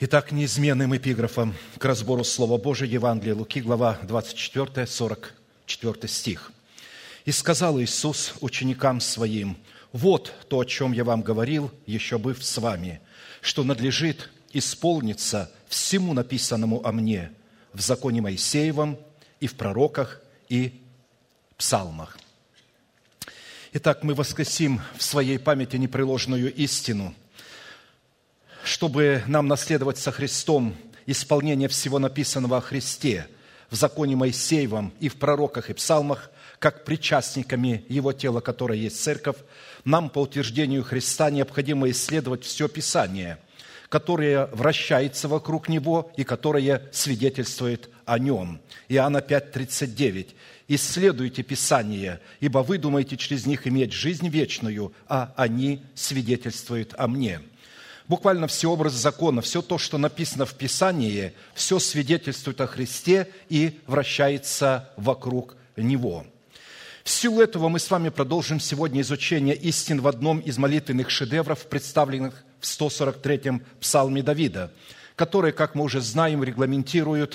Итак, неизменным эпиграфом к разбору Слова Божия, Евангелие Луки, глава 24, 44 стих. «И сказал Иисус ученикам Своим: вот то, о чем я вам говорил, еще быв с вами, что надлежит исполниться всему написанному о мне в законе Моисеевом и в пророках и псалмах». Итак, мы воскресим в своей памяти непреложную истину, чтобы нам наследовать со Христом исполнение всего написанного о Христе в законе Моисеевом и в пророках и псалмах, как причастниками Его тела, которое есть Церковь, нам по утверждению Христа необходимо исследовать все Писание, которое вращается вокруг Него и которое свидетельствует о Нем. Иоанна 5:39. «Исследуйте Писание, ибо вы думаете через них иметь жизнь вечную, а они свидетельствуют о Мне». Буквально все образы закона, все то, что написано в Писании, все свидетельствует о Христе и вращается вокруг Него. В силу этого мы с вами продолжим сегодня изучение истин в одном из молитвенных шедевров, представленных в 143-м псалме Давида, которые, как мы уже знаем, регламентируют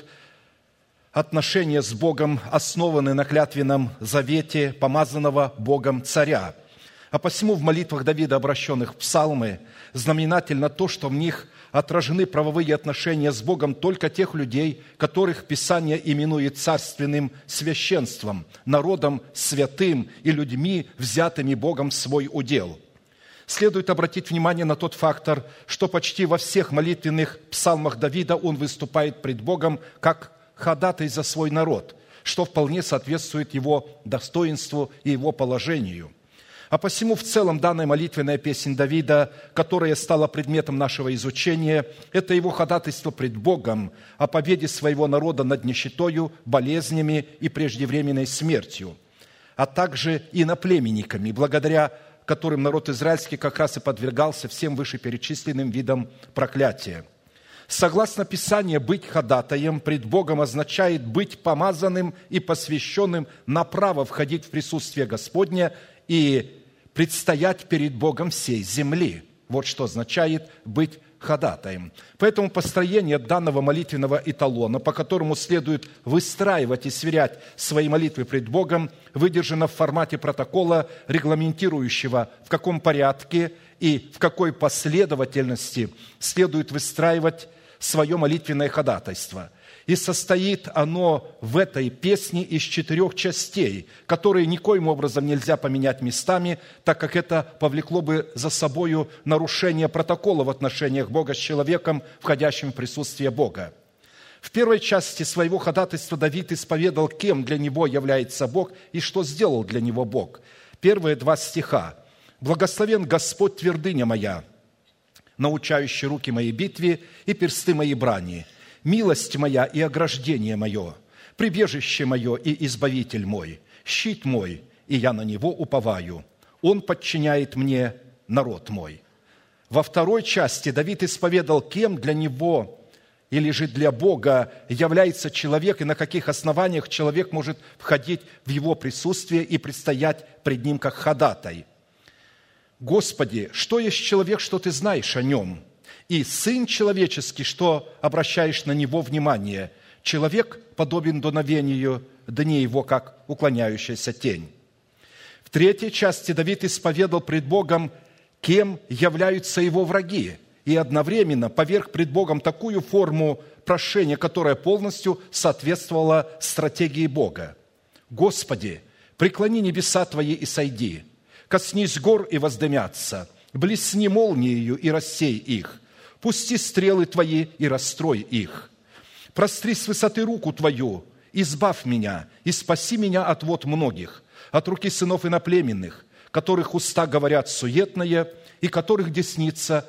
отношения с Богом, основанные на клятвенном завете помазанного Богом царя. А посему в молитвах Давида, обращенных в псалмы, знаменательно то, что в них отражены правовые отношения с Богом только тех людей, которых Писание именует царственным священством, народом святым и людьми, взятыми Богом в свой удел. Следует обратить внимание на тот фактор, что почти во всех молитвенных псалмах Давида он выступает пред Богом как ходатай за свой народ, что вполне соответствует его достоинству и его положению. А посему в целом данная молитвенная песнь Давида, которая стала предметом нашего изучения, это его ходатайство пред Богом о победе своего народа над нищетою, болезнями и преждевременной смертью, а также иноплеменниками, благодаря которым народ израильский как раз и подвергался всем вышеперечисленным видам проклятия. Согласно Писанию, быть ходатаем пред Богом означает быть помазанным и посвященным на право входить в присутствие Господне и предстоять перед Богом всей земли. Вот что означает быть ходатаем. Поэтому построение данного молитвенного эталона, по которому следует выстраивать и сверять свои молитвы пред Богом, выдержано в формате протокола, регламентирующего, в каком порядке и в какой последовательности следует выстраивать свое молитвенное ходатайство. И состоит оно в этой песне из 4 частей, которые никоим образом нельзя поменять местами, так как это повлекло бы за собою нарушение протокола в отношениях Бога с человеком, входящим в присутствие Бога. В первой части своего ходатайства Давид исповедал, кем для него является Бог и что сделал для него Бог. Первые 2 стиха. «Благословен Господь, твердыня моя, научающий руки моей битве и персты моей брани. Милость моя и ограждение мое, прибежище мое и избавитель мой, щит мой, и я на него уповаю. Он подчиняет мне народ мой». Во второй части Давид исповедал, кем для него или же для Бога является человек и на каких основаниях человек может входить в его присутствие и предстоять пред ним как ходатай. «Господи, что есть человек, что Ты знаешь о нем? И Сын человеческий, что обращаешь на него внимание? Человек подобен дуновению дней его, как уклоняющаяся тень». В третьей части Давид исповедал пред Богом, кем являются его враги, и одновременно поверг пред Богом такую форму прошения, которая полностью соответствовала стратегии Бога. «Господи, преклони небеса Твои и сойди, коснись гор и воздымятся, блесни молниею и рассей их, пусти стрелы Твои и расстрой их. Простри с высоты руку Твою, избавь меня и спаси меня от вод многих, от руки сынов иноплеменных, которых уста говорят суетное и которых десница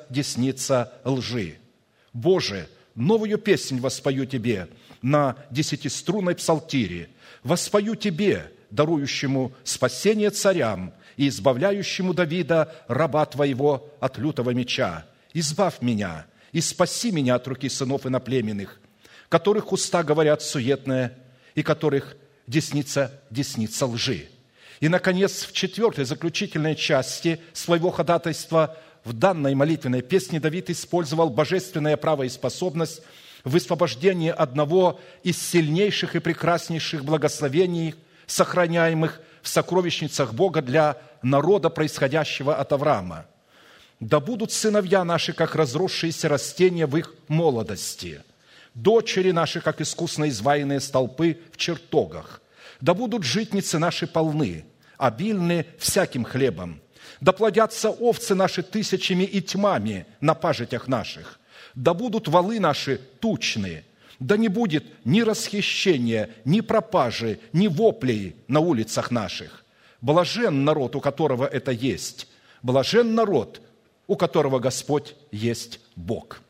лжи. Боже, новую песнь воспою Тебе на 10-струнной псалтире, воспою Тебе, дарующему спасение царям и избавляющему Давида, раба Твоего, от лютого меча. Избавь меня и спаси меня от руки сынов иноплеменных, которых уста говорят суетное и которых десница лжи». И, наконец, в 4-й заключительной части своего ходатайства в данной молитвенной песне Давид использовал божественное право и способность в высвобождении одного из сильнейших и прекраснейших благословений, сохраняемых в сокровищницах Бога для народа, происходящего от Авраама. «Да будут сыновья наши, как разросшиеся растения в их молодости, дочери наши, как искусно изваянные столпы в чертогах. Да будут житницы наши полны, обильны всяким хлебом. Да плодятся овцы наши тысячами и тьмами на пажитях наших. Да будут валы наши тучны. Да не будет ни расхищения, ни пропажи, ни воплей на улицах наших. Блажен народ, у которого это есть. Блажен народ, у которого Господь есть Бог».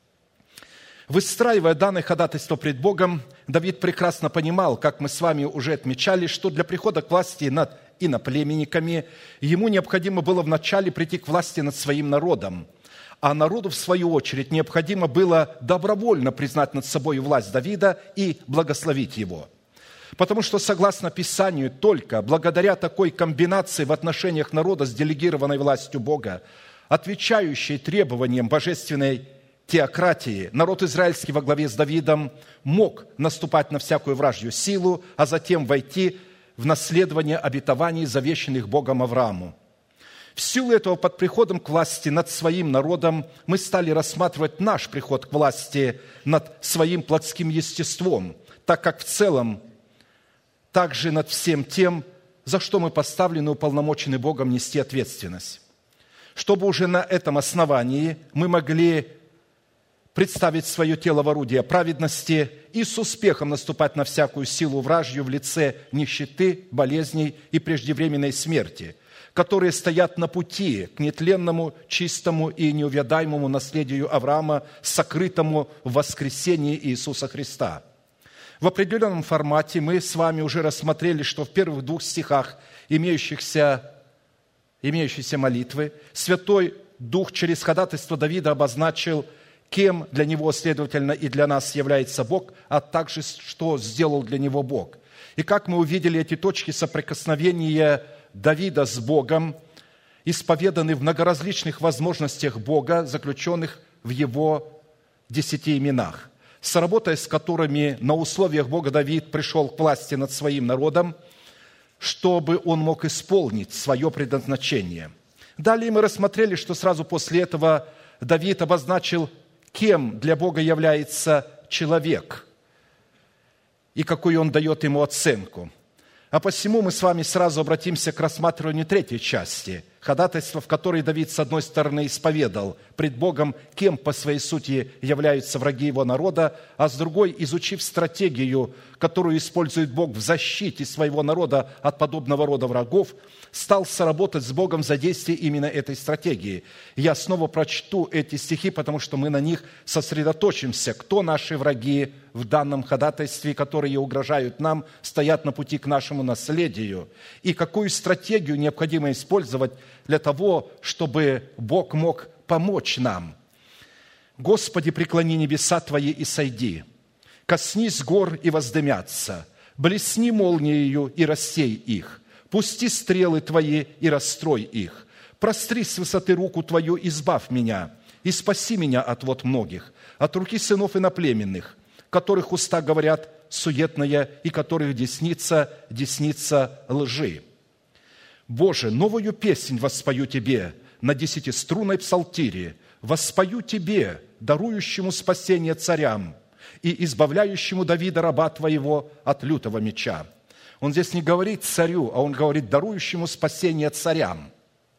Выстраивая данное ходатайство пред Богом, Давид прекрасно понимал, как мы с вами уже отмечали, что для прихода к власти над иноплеменниками ему необходимо было вначале прийти к власти над своим народом, а народу, в свою очередь, необходимо было добровольно признать над собой власть Давида и благословить его. Потому что, согласно Писанию, только благодаря такой комбинации в отношениях народа с делегированной властью Бога, отвечающей требованиям божественной теократии, народ израильский во главе с Давидом мог наступать на всякую вражью силу, а затем войти в наследование обетований, завещанных Богом Аврааму. В силу этого под приходом к власти над своим народом мы стали рассматривать наш приход к власти над своим плотским естеством, так как в целом также над всем тем, за что мы поставлены и уполномочены Богом нести ответственность. Чтобы уже на этом основании мы могли представить свое тело в орудие праведности и с успехом наступать на всякую силу вражью в лице нищеты, болезней и преждевременной смерти, которые стоят на пути к нетленному, чистому и неувядаемому наследию Авраама, сокрытому в воскресении Иисуса Христа. В определенном формате мы с вами уже рассмотрели, что в первых 2 стихах имеющейся молитвы Святой Дух через ходатайство Давида обозначил, кем для него, следовательно, и для нас является Бог, а также, что сделал для него Бог. И как мы увидели, эти точки соприкосновения Давида с Богом исповеданы в многоразличных возможностях Бога, заключенных в его 10 именах, соработая с которыми на условиях Бога Давид пришел к власти над своим народом, чтобы он мог исполнить свое предназначение. Далее мы рассмотрели, что сразу после этого Давид обозначил, кем для Бога является человек и какую он дает ему оценку. А посему мы с вами сразу обратимся к рассматриванию 3 части, ходатайства, в которой Давид, с одной стороны, исповедал пред Богом, кем по своей сути являются враги его народа, а с другой, изучив стратегию, которую использует Бог в защите своего народа от подобного рода врагов, стал соработать с Богом за действие именно этой стратегии. Я снова прочту эти стихи, потому что мы на них сосредоточимся. Кто наши враги в данном ходатайстве, которые угрожают нам, стоят на пути к нашему наследию, и какую стратегию необходимо использовать для того, чтобы Бог мог помочь нам. «Господи, преклони небеса Твои и сойди, коснись гор и воздымятся, блесни молниею и рассей их, пусти стрелы Твои и расстрой их, простри с высоты руку Твою, избавь меня, и спаси меня от вод многих, от руки сынов иноплеменных, которых уста говорят суетное и которых десница лжи. Боже, новую песнь воспою Тебе на 10-струнной псалтире, воспою Тебе, дарующему спасение царям и избавляющему Давида, раба Твоего, от лютого меча». Он здесь не говорит царю, а он говорит дарующему спасение царям.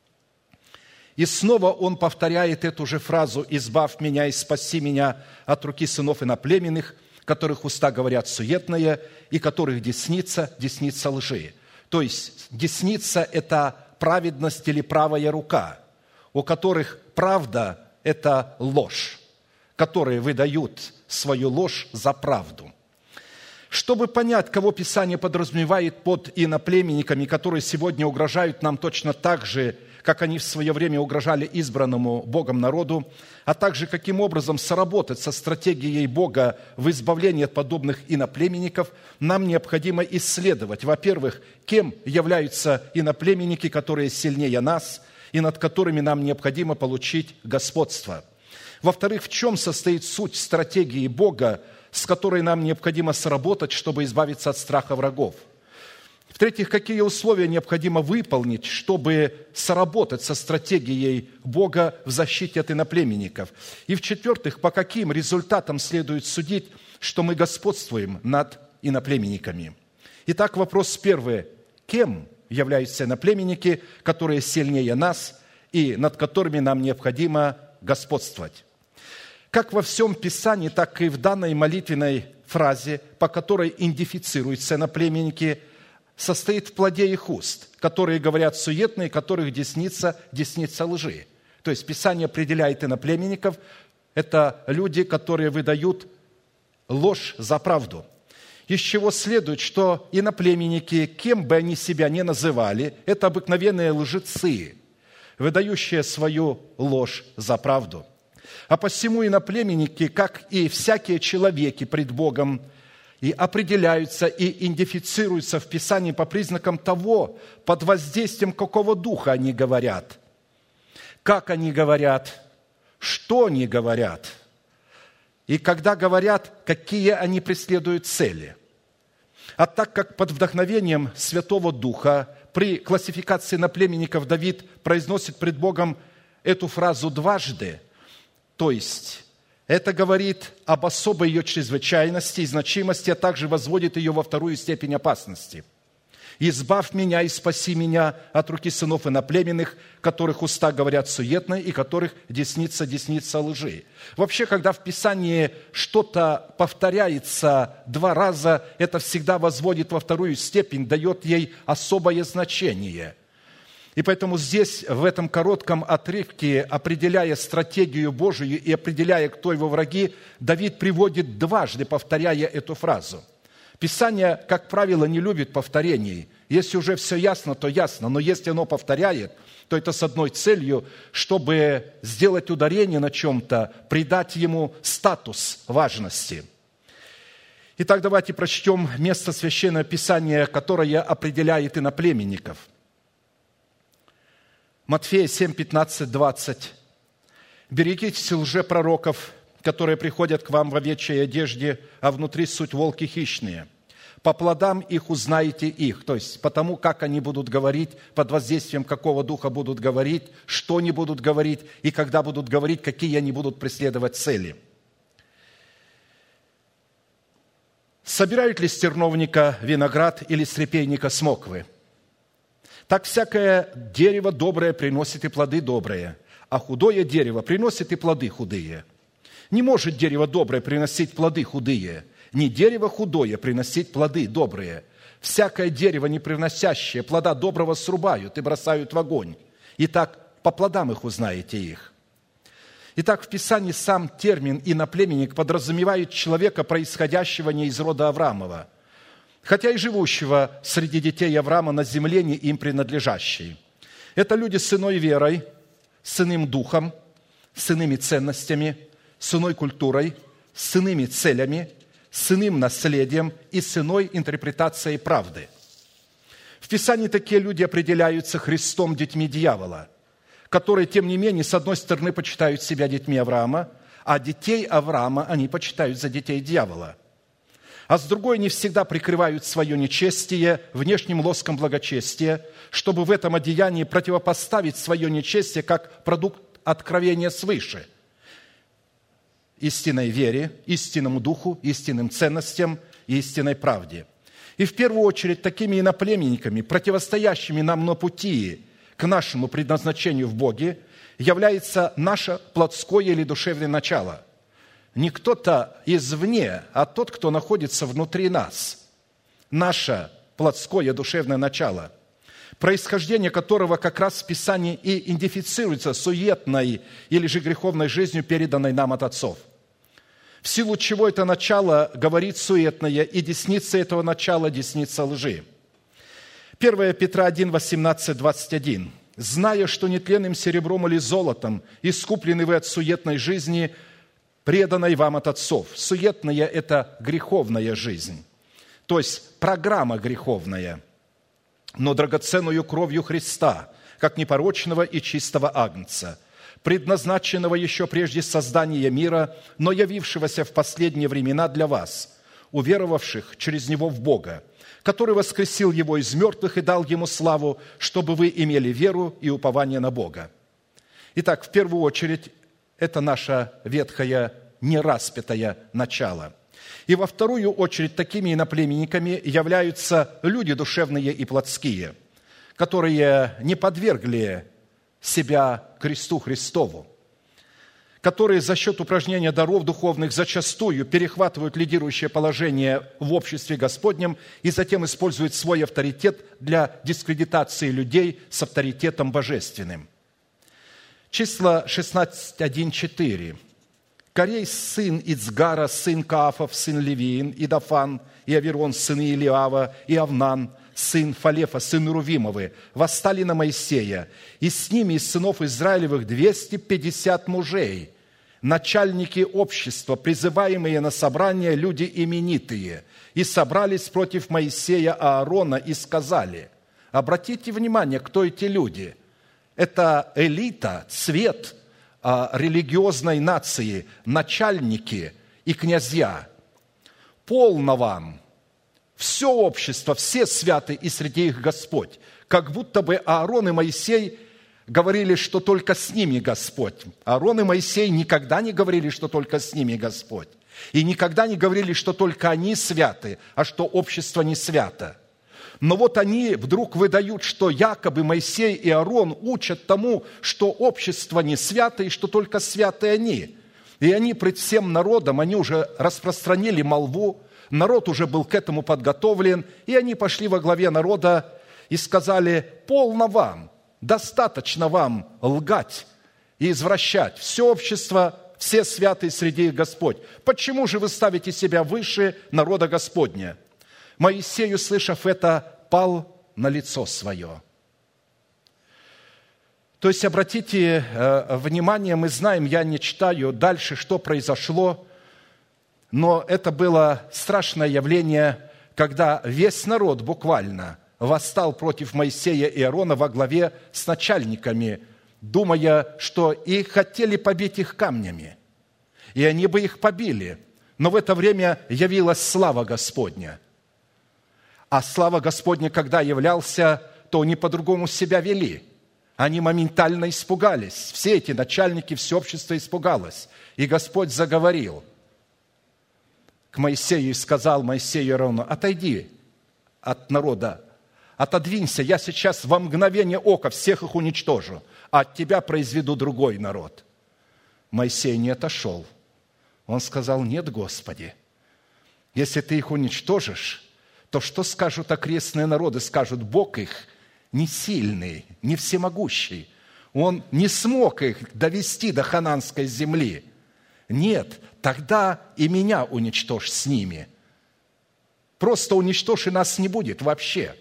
И снова он повторяет эту же фразу «избавь меня и спаси меня от руки сынов иноплеменных, которых уста говорят суетное и которых десница лжи». То есть десница – это праведность или правая рука, у которых правда – это ложь, которые выдают свою ложь за правду. Чтобы понять, кого Писание подразумевает под иноплеменниками, которые сегодня угрожают нам точно так же, как они в свое время угрожали избранному Богом народу, а также каким образом соработать со стратегией Бога в избавлении от подобных иноплеменников, нам необходимо исследовать, во-первых, кем являются иноплеменники, которые сильнее нас, и над которыми нам необходимо получить господство. Во-вторых, в чем состоит суть стратегии Бога, с которой нам необходимо сработать, чтобы избавиться от страха врагов? В-третьих, какие условия необходимо выполнить, чтобы сработать со стратегией Бога в защите от иноплеменников? И в-четвертых, по каким результатам следует судить, что мы господствуем над иноплеменниками? Итак, вопрос первый. Кем являются иноплеменники, которые сильнее нас и над которыми нам необходимо господствовать? Как во всем Писании, так и в данной молитвенной фразе, по которой идентифицируются иноплеменники, состоит в плоде их уст, которые говорят суетные, которых десница лжи. То есть Писание определяет иноплеменников, это люди, которые выдают ложь за правду. Из чего следует, что иноплеменники, кем бы они себя ни называли, это обыкновенные лжецы, выдающие свою ложь за правду. А посему иноплеменники, как и всякие человеки пред Богом, и определяются и идентифицируются в Писании по признакам того, под воздействием какого духа они говорят, как они говорят, что они говорят, и когда говорят, какие они преследуют цели. А так как под вдохновением Святого Духа при классификации иноплеменников Давид произносит пред Богом эту фразу дважды, то есть это говорит об особой ее чрезвычайности и значимости, а также возводит ее во вторую степень опасности. «Избавь меня и спаси меня от руки сынов иноплеменных, которых уста говорят суетно и которых десница лжи». Вообще, когда в Писании что-то повторяется два раза, это всегда возводит во вторую степень, дает ей особое значение. И поэтому здесь, в этом коротком отрывке, определяя стратегию Божию и определяя, кто его враги, Давид приводит дважды, повторяя эту фразу. Писание, как правило, не любит повторений. Если уже все ясно, то ясно. Но если оно повторяет, то это с одной целью, чтобы сделать ударение на чем-то, придать ему статус важности. Итак, давайте прочтем место Священного Писания, которое определяет иноплеменников. Матфея 7, 15, 20. «Берегитесь лжепророков, которые приходят к вам в овечьей одежде, а внутри суть волки хищные. По плодам их узнаете их». То есть, по тому, как они будут говорить, под воздействием какого духа будут говорить, что они будут говорить, и когда будут говорить, какие они будут преследовать цели. «Собирают ли с терновника виноград или с репейника смоквы? Так всякое дерево доброе приносит и плоды добрые, а худое дерево приносит и плоды худые. Не может дерево доброе приносить плоды худые, ни дерево худое приносить плоды добрые. Всякое дерево, не приносящее плода доброго, срубают и бросают в огонь. Итак, по плодам их узнаете их». Итак, в Писании сам термин «иноплеменник» подразумевает человека, происходящего не из рода Авраамова, хотя и живущего среди детей Авраама на земле, не им принадлежащей. Это люди с иной верой, с иным духом, с иными ценностями, с иной культурой, с иными целями, с иным наследием и с иной интерпретацией правды. В Писании такие люди определяются Христом детьми дьявола, которые, тем не менее, с одной стороны, почитают себя детьми Авраама, а детей Авраама они почитают за детей дьявола. А с другой, не всегда прикрывают свое нечестие внешним лоском благочестия, чтобы в этом одеянии противопоставить свое нечестие как продукт откровения свыше, истинной вере, истинному духу, истинным ценностям и истинной правде. И в первую очередь такими иноплеменниками, противостоящими нам на пути к нашему предназначению в Боге, является наше плотское или душевное начало. Не кто-то извне, а тот, кто находится внутри нас. Наше плотское душевное начало, происхождение которого как раз в Писании и идентифицируется суетной или же греховной жизнью, переданной нам от отцов. В силу чего это начало говорит суетное, и десница этого начала – десница лжи. 1 Петра 1, 18, 21. «Зная, что нетленным серебром или золотом искуплены вы от суетной жизни, преданной вам от отцов». Суетная – это греховная жизнь, то есть программа греховная, но драгоценную кровью Христа, как непорочного и чистого агнца, предназначенного еще прежде создания мира, но явившегося в последние времена для вас, уверовавших через Него в Бога, который воскресил Его из мертвых и дал Ему славу, чтобы вы имели веру и упование на Бога». Итак, в первую очередь, это наше ветхое, нераспятое начало. И во вторую очередь, такими иноплеменниками являются люди душевные и плотские, которые не подвергли себя кресту Христову, которые за счет упражнения даров духовных зачастую перехватывают лидирующее положение в обществе Господнем и затем используют свой авторитет для дискредитации людей с авторитетом божественным. Числа 16:1-4. «Корей, сын Ицгара, сын Каафов, сын Левиин, и Дафан, и Аверон, сыны Илиава, и Авнан, сын Фалефа, сын Рувимовы, восстали на Моисея, и с ними из сынов Израилевых 250 мужей, начальники общества, призываемые на собрание люди именитые, и собрались против Моисея Аарона и сказали». Обратите внимание, кто эти люди. Это элита, цвет религиозной нации, начальники и князья. «Полно вам! Все общество, все святы, и среди их Господь». Как будто бы Аарон и Моисей говорили, что только с ними Господь. Аарон и Моисей никогда не говорили, что только с ними Господь. И никогда не говорили, что только они святы, а что общество не свято. Но вот они вдруг выдают, что якобы Моисей и Аарон учат тому, что общество не свято и что только святы они. И они пред всем народом, они уже распространили молву, народ уже был к этому подготовлен, и они пошли во главе народа и сказали: «Полно вам, достаточно вам лгать и извращать. Все общество, все святые среди их Господь. Почему же вы ставите себя выше народа Господня?» Моисей, услышав это, пал на лицо свое. То есть, обратите внимание, мы знаем, я не читаю дальше, что произошло, но это было страшное явление, когда весь народ буквально восстал против Моисея и Аарона во главе с начальниками, думая, что и хотели побить их камнями, и они бы их побили. Но в это время явилась слава Господня. А слава Господня, когда являлся, то они по-другому себя вели. Они моментально испугались. Все эти начальники, все общество испугалось. И Господь заговорил к Моисею и сказал Моисею и Аарону: «Отойди от народа, отодвинься, я сейчас во мгновение ока всех их уничтожу, а от тебя произведу другой народ». Моисей не отошел. Он сказал: «Нет, Господи, если ты их уничтожишь, то что скажут окрестные народы? Скажут: Бог их не сильный, не всемогущий. Он не смог их довести до хананской земли. Нет, тогда и меня уничтожь с ними. Просто уничтожь, и нас не будет вообще».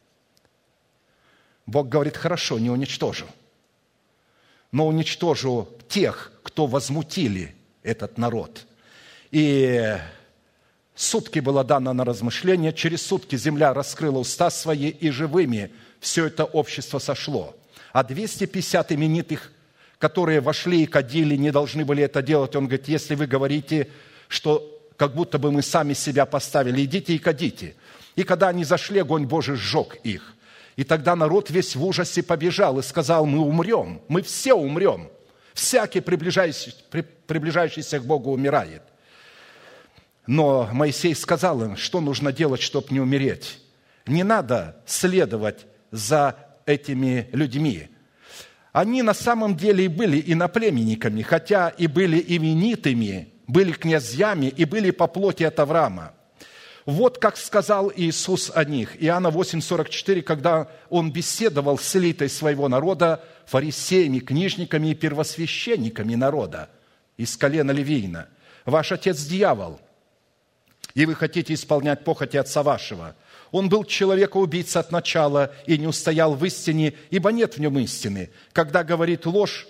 Бог говорит: «Хорошо, не уничтожу, но уничтожу тех, кто возмутили этот народ». И сутки было дано на размышление, через сутки земля раскрыла уста свои, и живыми все это общество сошло. А 250 именитых, которые вошли и кадили, не должны были это делать. Он говорит: если вы говорите, что как будто бы мы сами себя поставили, идите и кадите. И когда они зашли, огонь Божий сжег их. И тогда народ весь в ужасе побежал и сказал: мы умрем, мы все умрем. Всякий, приближающийся к Богу, умирает. Но Моисей сказал им, что нужно делать, чтобы не умереть. Не надо следовать за этими людьми. Они на самом деле и были иноплеменниками, хотя и были именитыми, были князьями и были по плоти от Авраама. Вот как сказал Иисус о них. Иоанна 8:44, когда Он беседовал с элитой своего народа, фарисеями, книжниками и первосвященниками народа из колена Левиина. «Ваш отец дьявол, и вы хотите исполнять похоти отца вашего. Он был человека-убийца от начала и не устоял в истине, ибо нет в нем истины. Когда говорит он ложь,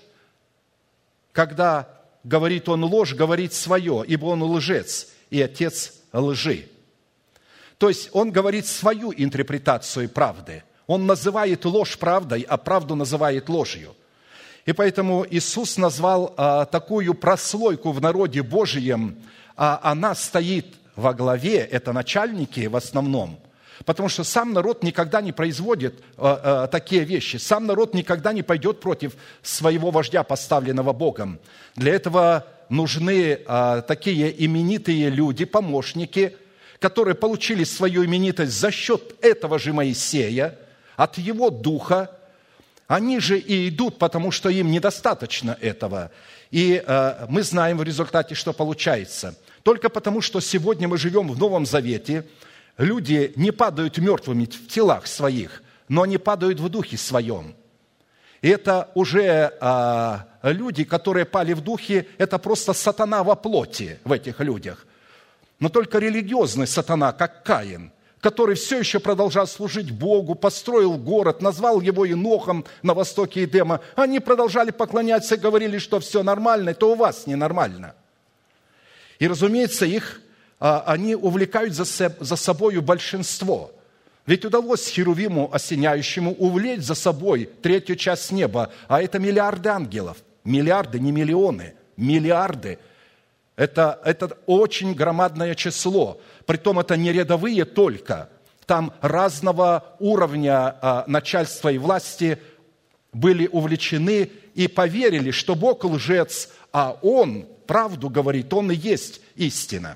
говорит свое, ибо он лжец и отец лжи». То есть он говорит свою интерпретацию правды. Он называет ложь правдой, а правду называет ложью. И поэтому Иисус назвал такую прослойку в народе Божьем, она стоит во главе, это начальники в основном, потому что сам народ никогда не производит такие вещи. Сам народ никогда не пойдет против своего вождя, поставленного Богом. Для этого нужны такие именитые люди, помощники, которые получили свою именитость за счет этого же Моисея, от его духа. Они же и идут, потому что им недостаточно этого. И мы знаем в результате, что получается. Только потому, что сегодня мы живем в Новом Завете, люди не падают мертвыми в телах своих, но они падают в духе своем. И это уже люди, которые пали в духе, это просто сатана во плоти в этих людях. Но только религиозный сатана, как Каин, который все еще продолжал служить Богу, построил город, назвал его Енохом на востоке Эдема, они продолжали поклоняться и говорили, что все нормально, то у вас ненормально. И, разумеется, они увлекают за собою большинство. Ведь удалось Херувиму осеняющему увлечь за собой третью часть неба, а это миллиарды ангелов. Миллиарды, не миллионы, миллиарды. Это очень громадное число. Притом это не рядовые только. Там разного уровня начальства и власти были увлечены и поверили, что Бог лжец, а Он правду говорит, Он и есть истина.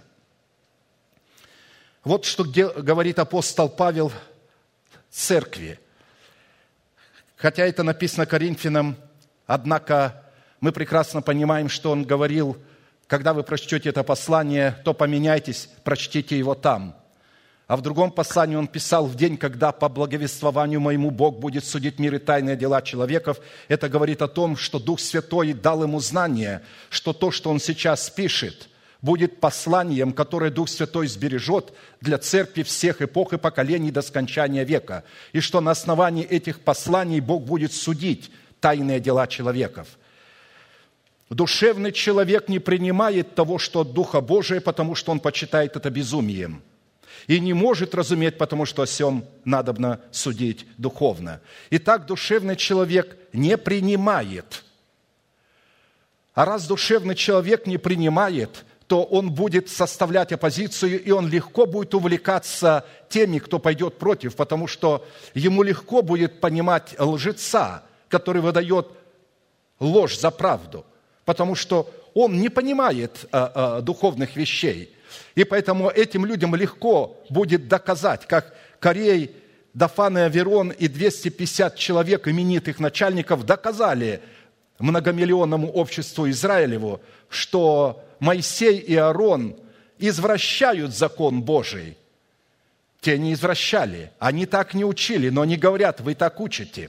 Вот что говорит апостол Павел церкви. Хотя это написано Коринфянам, однако мы прекрасно понимаем, что он говорил: когда вы прочтете это послание, то поменяйтесь, прочтите его там. А в другом послании он писал: в день, когда по благовествованию моему Бог будет судить мир и тайные дела человеков. Это говорит о том, что Дух Святой дал ему знание, что то, что он сейчас пишет, будет посланием, которое Дух Святой сбережет для церкви всех эпох и поколений до скончания века. И что на основании этих посланий Бог будет судить тайные дела человеков. Душевный человек не принимает того, что от Духа Божия, потому что он почитает это безумием. И не может разуметь, потому что о сем надобно судить духовно. Итак, душевный человек не принимает. А раз душевный человек не принимает, то он будет составлять оппозицию, и он легко будет увлекаться теми, кто пойдет против, потому что ему легко будет понимать лжеца, который выдает ложь за правду, потому что он не понимает духовных вещей. И поэтому этим людям легко будет доказать, как Корей, Дафан и Аверон и 250 человек, именитых начальников, доказали многомиллионному обществу Израилеву, что Моисей и Аарон извращают закон Божий. Те не извращали, они так не учили, но они говорят: вы так учите.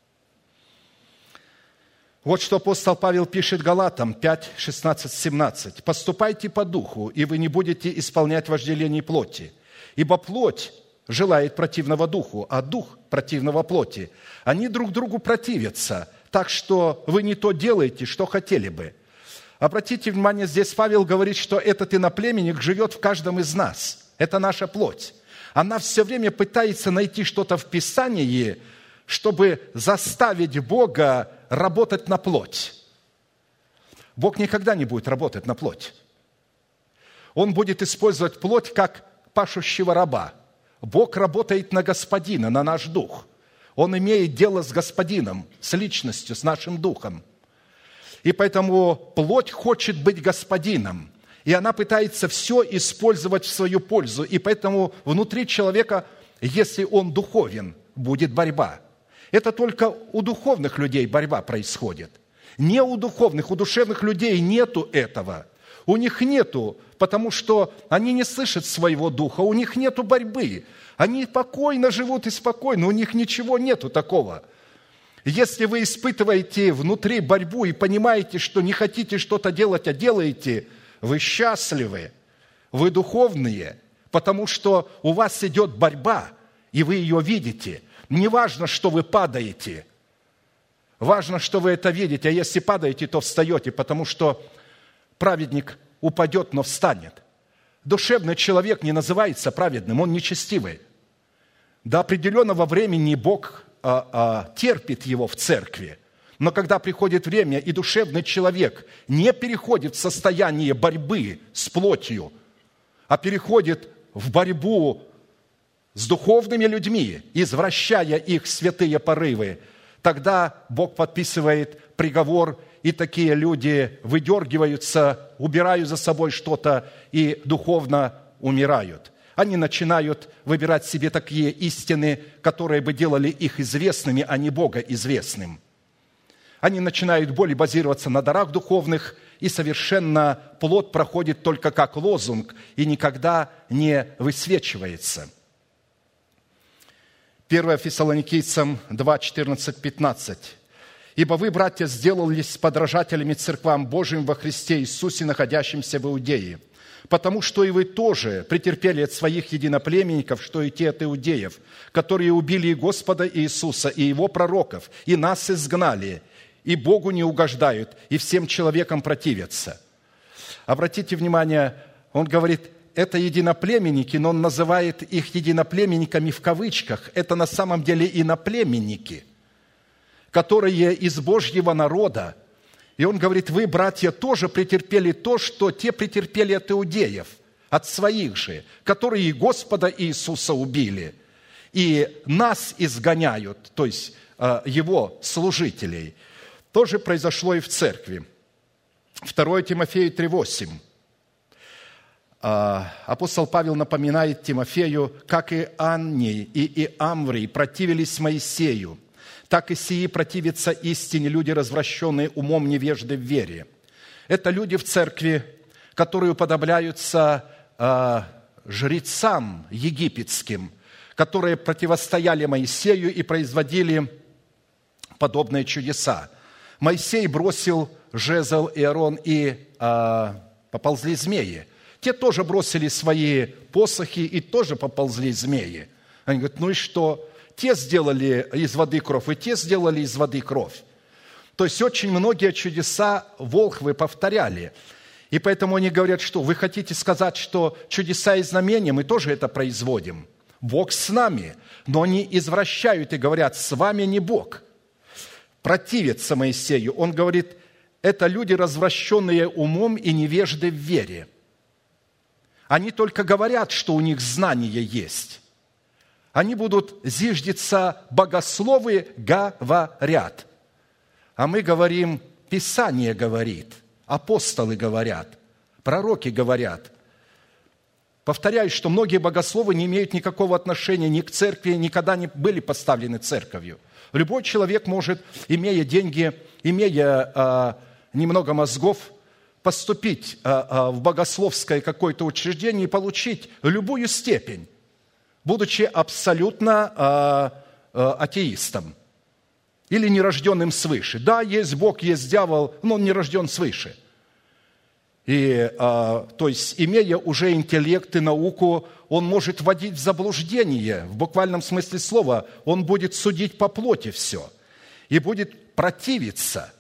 Вот что апостол Павел пишет Галатам 5, 16, 17. «Поступайте по духу, и вы не будете исполнять вожделений плоти. Ибо плоть желает противного духу, а дух противного плоти. Они друг другу противятся, так что вы не то делаете, что хотели бы». Обратите внимание, здесь Павел говорит, что этот иноплеменник живет в каждом из нас. Это наша плоть. Она все время пытается найти что-то в Писании, чтобы заставить Бога работать на плоть. Бог никогда не будет работать на плоть. Он будет использовать плоть как пашущего раба. Бог работает на Господина, на наш дух. Он имеет дело с Господином, с личностью, с нашим духом. И поэтому плоть хочет быть господином, и она пытается все использовать в свою пользу. И поэтому внутри человека, если он духовен, будет борьба. Это только у духовных людей борьба происходит. Не у духовных, у душевных людей нету этого. У них нету, потому что они не слышат своего духа, у них нету борьбы. Они спокойно живут и спокойно, у них ничего нету такого. Если вы испытываете внутри борьбу и понимаете, что не хотите что-то делать, а делаете, вы счастливы, вы духовные, потому что у вас идет борьба, и вы ее видите. Не важно, что вы падаете, важно, что вы это видите, а если падаете, то встаете, потому что праведник упадет, но встанет. Душевный человек не называется праведным, он нечестивый. До определенного времени Бог терпит его в церкви. Но когда приходит время, и душевный человек не переходит в состояние борьбы с плотью, а переходит в борьбу с духовными людьми, извращая их святые порывы, тогда Бог подписывает приговор, и такие люди выдергиваются, убирают за собой что-то и духовно умирают. Они начинают выбирать себе такие истины, которые бы делали их известными, а не Бога известным. Они начинают более базироваться на дарах духовных, и совершенно плод проходит только как лозунг и никогда не высвечивается. 1 Фессалоникийцам 2, 14, 15. «Ибо вы, братья, сделались подражателями церквам Божьим во Христе Иисусе, находящимся в Иудее, потому что и вы тоже претерпели от своих единоплеменников, что и те от иудеев, которые убили и Господа Иисуса, и Его пророков, и нас изгнали, и Богу не угождают, и всем человекам противятся». Обратите внимание, он говорит, это единоплеменники, но он называет их единоплеменниками в кавычках. Это на самом деле иноплеменники, которые из Божьего народа. И он говорит, вы, братья, тоже претерпели то, что те претерпели от иудеев, от своих же, которые и Господа Иисуса убили, и нас изгоняют, то есть Его служителей. То же произошло и в церкви. 2 Тимофею 3:8. Апостол Павел напоминает Тимофею, как и Анний и Амврий противились Моисею, так и сии противятся истине люди, развращенные умом, невежды в вере. Это люди в церкви, которые уподобляются жрецам египетским, которые противостояли Моисею и производили подобные чудеса. Моисей бросил жезл, и Аарон, и поползли змеи. Те тоже бросили свои посохи, и тоже поползли змеи. Они говорят, ну и что? Те сделали из воды кровь, и те сделали из воды кровь. То есть очень многие чудеса волхвы повторяли. И поэтому они говорят, что вы хотите сказать, что чудеса и знамения, мы тоже это производим. Бог с нами. Но они извращают и говорят, с вами не Бог. Противятся Моисею. Он говорит, это люди, развращенные умом и невежды в вере. Они только говорят, что у них знание есть. Они будут зиждиться, богословы говорят. А мы говорим, Писание говорит, апостолы говорят, пророки говорят. Повторяю, что многие богословы не имеют никакого отношения ни к церкви, никогда не были поставлены церковью. Любой человек может, имея деньги, имея немного мозгов, поступить в богословское какое-то учреждение и получить любую степень, будучи абсолютно атеистом или нерожденным свыше. Да, есть Бог, есть дьявол, но он не рожден свыше. И, то есть, имея уже интеллект и науку, он может вводить в заблуждение, в буквальном смысле слова, он будет судить по плоти все и будет противиться.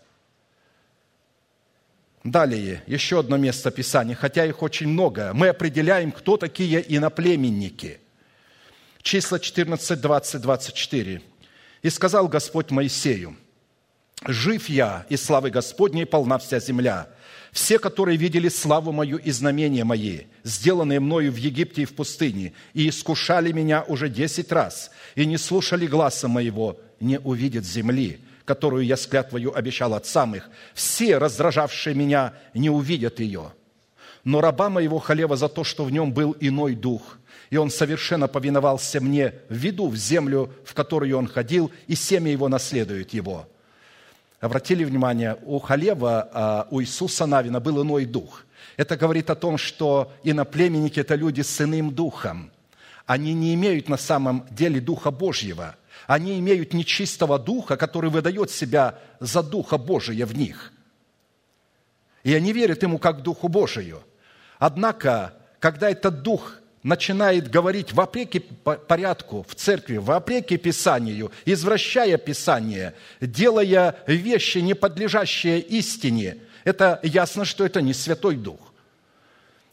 Далее, еще одно место Писания, хотя их очень много. Мы определяем, кто такие иноплеменники. Числа 14, 20, 24. «И сказал Господь Моисею, жив я, и славы Господней полна вся земля. Все, которые видели славу мою и знамения мои, сделанные мною в Египте и в пустыне, и искушали меня уже 10 раз, и не слушали гласа моего, не увидят земли, которую я с клятвою обещал отцам их. Все, раздражавшие меня, не увидят ее. Но раба моего Халева за то, что в нем был иной дух, и он совершенно повиновался мне, введу в землю, в которую он ходил, и семя его наследует его». Обратили внимание, у Халева, у Иисуса Навина был иной дух. Это говорит о том, что иноплеменники – это люди с иным духом. Они не имеют на самом деле Духа Божьего. Они имеют нечистого духа, который выдает себя за Духа Божия в них. И они верят Ему как Духу Божию. Однако, когда этот Дух начинает говорить вопреки порядку в церкви, вопреки Писанию, извращая Писание, делая вещи, не подлежащие истине, это ясно, что это не Святой Дух.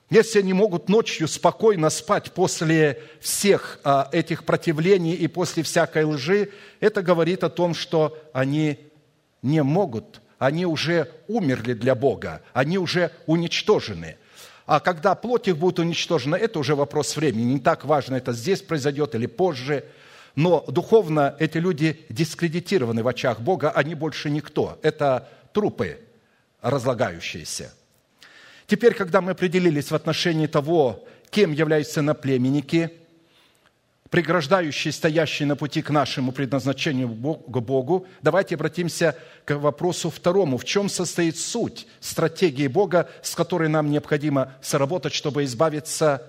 Если они могут ночью спокойно спать после всех этих противлений и после всякой лжи, это говорит о том, что они не могут, они уже умерли для Бога, они уже уничтожены. А когда плоть их будет уничтожена, это уже вопрос времени. Не так важно, это здесь произойдет или позже. Но духовно эти люди дискредитированы в очах Бога, они больше никто. Это трупы разлагающиеся. Теперь, когда мы определились в отношении того, кем являются иноплеменники, преграждающие, стоящие на пути к нашему предназначению к Богу, давайте обратимся к вопросу второму. В чем состоит суть стратегии Бога, с которой нам необходимо соработать, чтобы избавиться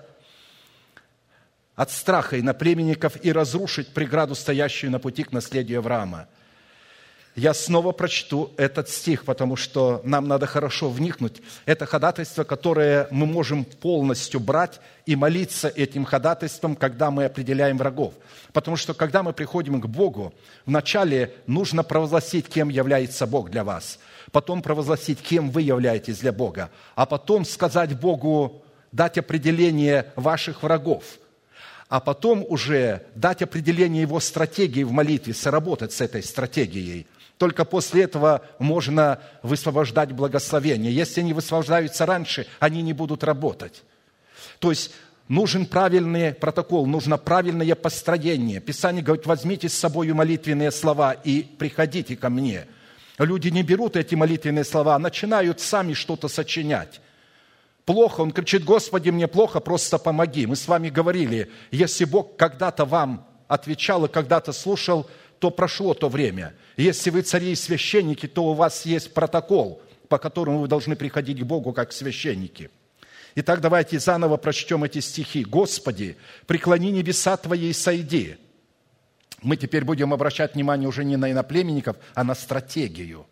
от страха иноплеменников и разрушить преграду, стоящую на пути к наследию Авраама? Я снова прочту этот стих, потому что нам надо хорошо вникнуть. Это ходатайство, которое мы можем полностью брать и молиться этим ходатайством, когда мы определяем врагов. Потому что, когда мы приходим к Богу, вначале нужно провозгласить, кем является Бог для вас. Потом провозгласить, кем вы являетесь для Бога. А потом сказать Богу, дать определение ваших врагов. А потом уже дать определение Его стратегии в молитве, соработать с этой стратегией. Только после этого можно высвобождать благословение. Если они высвобождаются раньше, они не будут работать. То есть нужен правильный протокол, нужно правильное построение. Писание говорит, возьмите с собой молитвенные слова и приходите ко мне. Люди не берут эти молитвенные слова, а начинают сами что-то сочинять. Плохо, он кричит, Господи, мне плохо, просто помоги. Мы с вами говорили, если Бог когда-то вам отвечал и когда-то слушал, то прошло то время. Если вы цари и священники, то у вас есть протокол, по которому вы должны приходить к Богу как священники. Итак, давайте заново прочтем эти стихи. «Господи, преклони небеса Твои и сойди». Мы теперь будем обращать внимание уже не на иноплеменников, а на стратегию.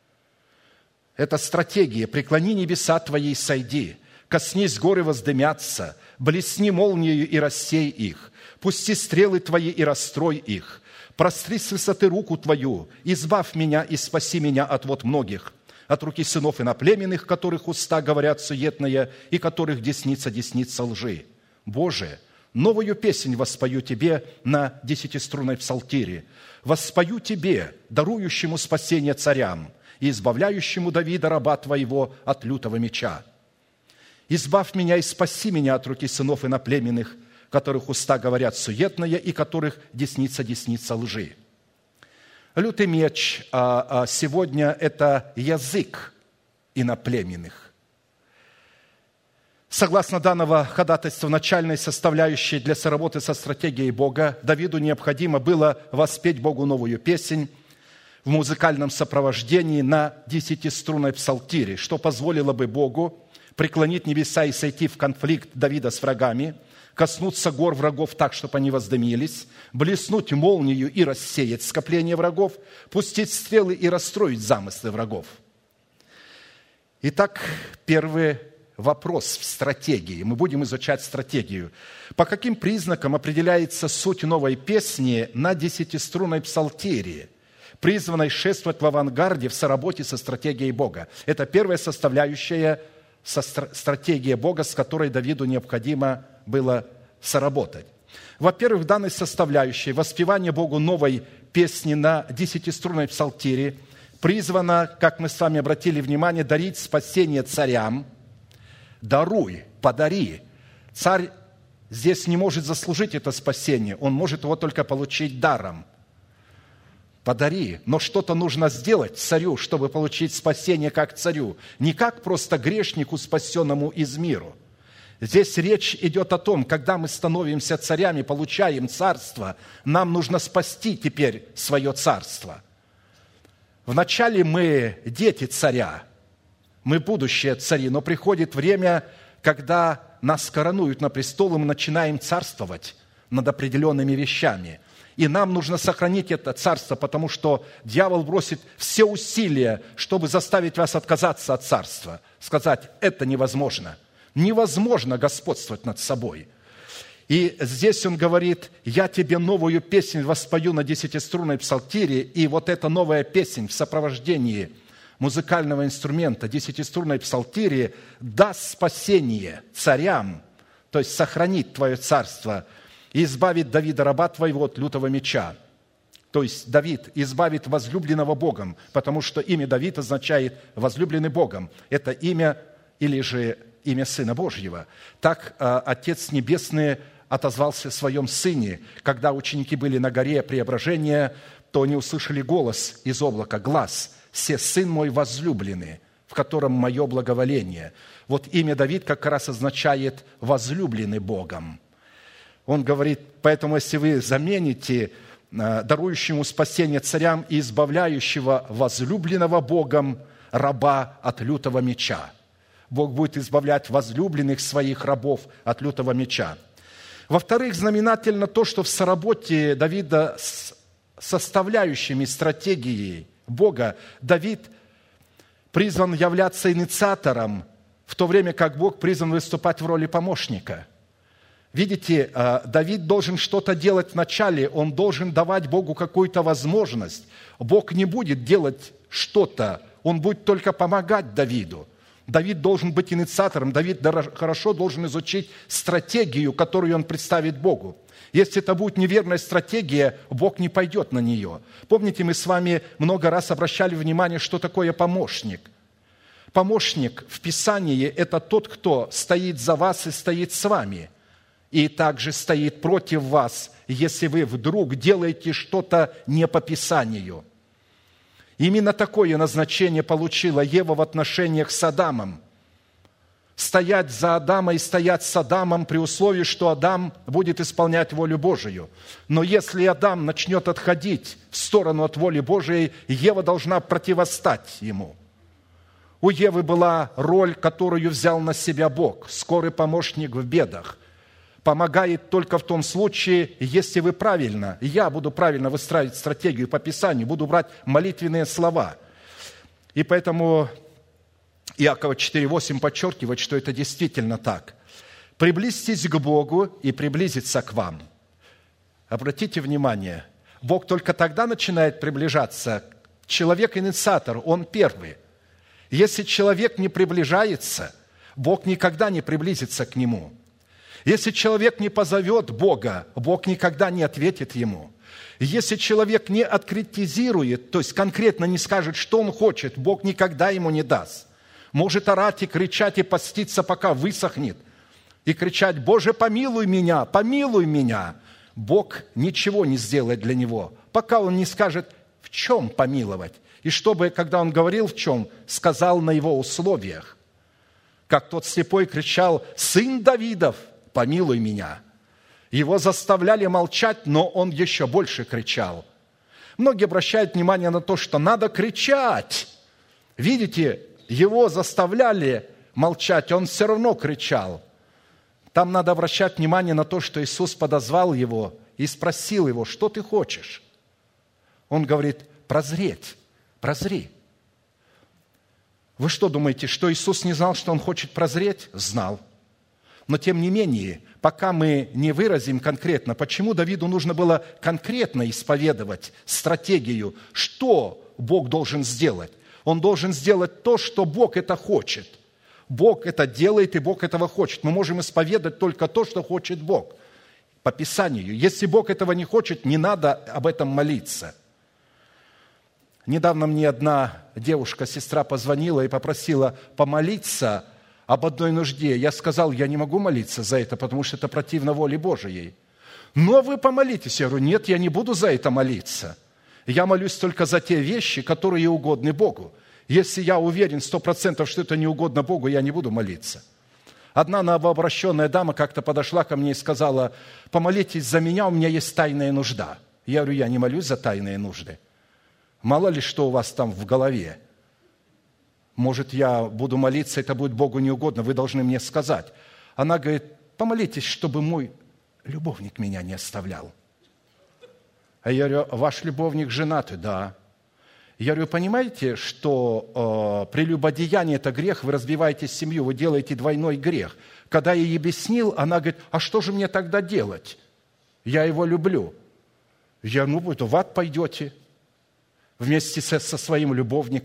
Это стратегия. «Преклони небеса Твои и сойди, коснись горы воздымятся, блесни молниею и рассей их, пусти стрелы Твои и расстрой их, простри с высоты руку Твою, избавь меня и спаси меня от вот многих, от руки сынов иноплеменных, которых уста говорят суетное, и которых десница лжи. Боже, новую песнь воспою Тебе на 10-струнной псалтире, воспою Тебе, дарующему спасение царям, и избавляющему Давида, раба Твоего, от лютого меча. Избавь меня и спаси меня от руки сынов иноплеменных, которых уста говорят суетное, и которых десница лжи». Лютый меч сегодня – это язык иноплеменных. Согласно данного ходатайства, начальной составляющей для соработы со стратегией Бога, Давиду необходимо было воспеть Богу новую песнь в музыкальном сопровождении на 10-струнной псалтире, что позволило бы Богу преклонить небеса и сойти в конфликт Давида с врагами, коснуться гор врагов так, чтобы они воздымились, блеснуть молнию и рассеять скопление врагов, пустить стрелы и расстроить замыслы врагов. Итак, первый вопрос в стратегии. Мы будем изучать стратегию. По каким признакам определяется суть новой песни на 10-струнной псалтире, призванной шествовать в авангарде в соработе со стратегией Бога? Это первая составляющая стратегия Бога, с которой Давиду необходимо было соработать. Во-первых, в данной составляющей воспевание Богу новой песни на 10-струнной псалтире призвано, как мы с вами обратили внимание, дарить спасение царям. Даруй, подари. Царь здесь не может заслужить это спасение, он может его только получить даром. Подари, но что-то нужно сделать царю, чтобы получить спасение как царю, не как просто грешнику, спасенному из миру. Здесь речь идет о том, когда мы становимся царями, получаем царство, нам нужно спасти теперь свое царство. Вначале мы дети царя, мы будущие цари, но приходит время, когда нас коронуют на престол, и мы начинаем царствовать над определенными вещами. И нам нужно сохранить это царство, потому что дьявол бросит все усилия, чтобы заставить вас отказаться от царства. Сказать, это невозможно. Невозможно господствовать над собой. И здесь он говорит, я тебе новую песнь воспою на 10-струнной псалтире, и вот эта новая песнь в сопровождении музыкального инструмента, 10-струнной псалтири, даст спасение царям, то есть сохранит твое царство, и избавит Давида, раба твоего, от лютого меча. То есть Давид избавит возлюбленного Богом, потому что имя Давид означает «возлюбленный Богом». Это имя или же имя Сына Божьего. Так Отец Небесный отозвался о своем Сыне. Когда ученики были на горе Преображения, то они услышали голос из облака, глас «Се Сын мой возлюбленный, в котором мое благоволение». Вот имя Давид как раз означает «возлюбленный Богом». Он говорит, поэтому если вы замените дарующему спасение царям и избавляющего возлюбленного Богом раба от лютого меча. Бог будет избавлять возлюбленных своих рабов от лютого меча. Во-вторых, знаменательно то, что в соработе Давида с составляющими стратегии Бога Давид призван являться инициатором, в то время как Бог призван выступать в роли помощника. Видите, Давид должен что-то делать вначале, он должен давать Богу какую-то возможность. Бог не будет делать что-то, он будет только помогать Давиду. Давид должен быть инициатором, Давид хорошо должен изучить стратегию, которую он представит Богу. Если это будет неверная стратегия, Бог не пойдет на нее. Помните, мы с вами много раз обращали внимание, что такое помощник. Помощник в Писании – это тот, кто стоит за вас и стоит с вами, и также стоит против вас, если вы вдруг делаете что-то не по Писанию. Именно такое назначение получила Ева в отношениях с Адамом. Стоять за Адама и стоять с Адамом при условии, что Адам будет исполнять волю Божию. Но если Адам начнет отходить в сторону от воли Божией, Ева должна противостать ему. У Евы была роль, которую взял на себя Бог, скорый помощник в бедах. Помогает только в том случае, если вы правильно, я буду правильно выстраивать стратегию по Писанию, буду брать молитвенные слова. И поэтому Иакова 4:8 подчеркивает, что это действительно так. «Приблизьтесь к Богу, и приблизится к вам». Обратите внимание, Бог только тогда начинает приближаться. Человек-инициатор, он первый. Если человек не приближается, Бог никогда не приблизится к нему. Если человек не позовет Бога, Бог никогда не ответит ему. Если человек не откритизирует, то есть конкретно не скажет, что он хочет, Бог никогда ему не даст. Может орать и кричать, и поститься, пока высохнет, и кричать: «Боже, помилуй меня, помилуй меня!» Бог ничего не сделает для него, пока он не скажет, в чем помиловать. И чтобы, когда он говорил в чем, сказал на его условиях. Как тот слепой кричал: «Сын Давидов, помилуй меня!» Его заставляли молчать, но он еще больше кричал. Многие обращают внимание на то, что надо кричать. Видите, его заставляли молчать, он все равно кричал. Там надо обращать внимание на то, что Иисус подозвал его и спросил его: «Что ты хочешь?» Он говорит: «Прозреть, прозри». Вы что думаете, что Иисус не знал, что он хочет прозреть? Знал. Но тем не менее, пока мы не выразим конкретно, почему Давиду нужно было конкретно исповедовать стратегию, что Бог должен сделать. Он должен сделать то, что Бог это хочет. Бог это делает, и Бог этого хочет. Мы можем исповедать только то, что хочет Бог по Писанию. Если Бог этого не хочет, не надо об этом молиться. Недавно мне одна девушка, сестра, позвонила и попросила помолиться об одной нужде. Я сказал: я не могу молиться за это, потому что это противно воле Божией. Но вы помолитесь. Я говорю: нет, я не буду за это молиться. Я молюсь только за те вещи, которые угодны Богу. Если я уверен 100%, что это не угодно Богу, я не буду молиться. Одна новообращенная дама как-то подошла ко мне и сказала: помолитесь за меня, у меня есть тайная нужда. Я говорю: я не молюсь за тайные нужды. Мало ли что у вас там в голове. Может, я буду молиться, это будет Богу неугодно, вы должны мне сказать. Она говорит: помолитесь, чтобы мой любовник меня не оставлял. А я говорю: ваш любовник женатый? Да. Я говорю: понимаете, что прелюбодеяние – это грех, вы разбиваете семью, вы делаете двойной грех. Когда я ей объяснил, она говорит: а что же мне тогда делать? Я его люблю. Я говорю: ну, в ад пойдете вместе со своим любовником.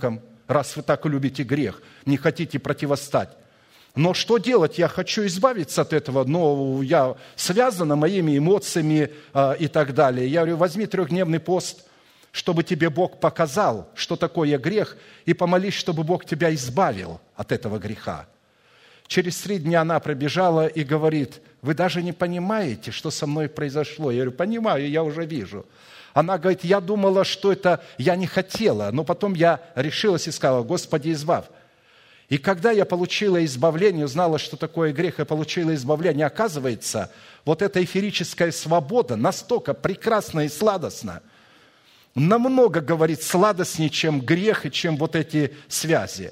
раз вы так любите грех, не хотите противостать. Но что делать? Я хочу избавиться от этого, но я связана моими эмоциями и так далее. Я говорю, возьми 3-дневный пост, чтобы тебе Бог показал, что такое грех, и помолись, чтобы Бог тебя избавил от этого греха. Через 3 дня она пробежала и говорит, вы даже не понимаете, что со мной произошло. Я говорю, понимаю, я уже вижу. Она говорит, я думала, что это я не хотела, но потом я решилась и сказала, Господи, избавь. И когда я получила избавление, узнала, что такое грех, и получила избавление, оказывается, вот эта эфирическая свобода настолько прекрасна и сладостна, намного, говорит, сладостнее, чем грех и чем вот эти связи.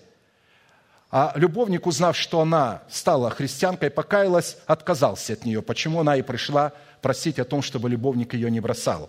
А любовник, узнав, что она стала христианкой, покаялась, отказался от нее. Почему она и пришла просить о том, чтобы любовник ее не бросал.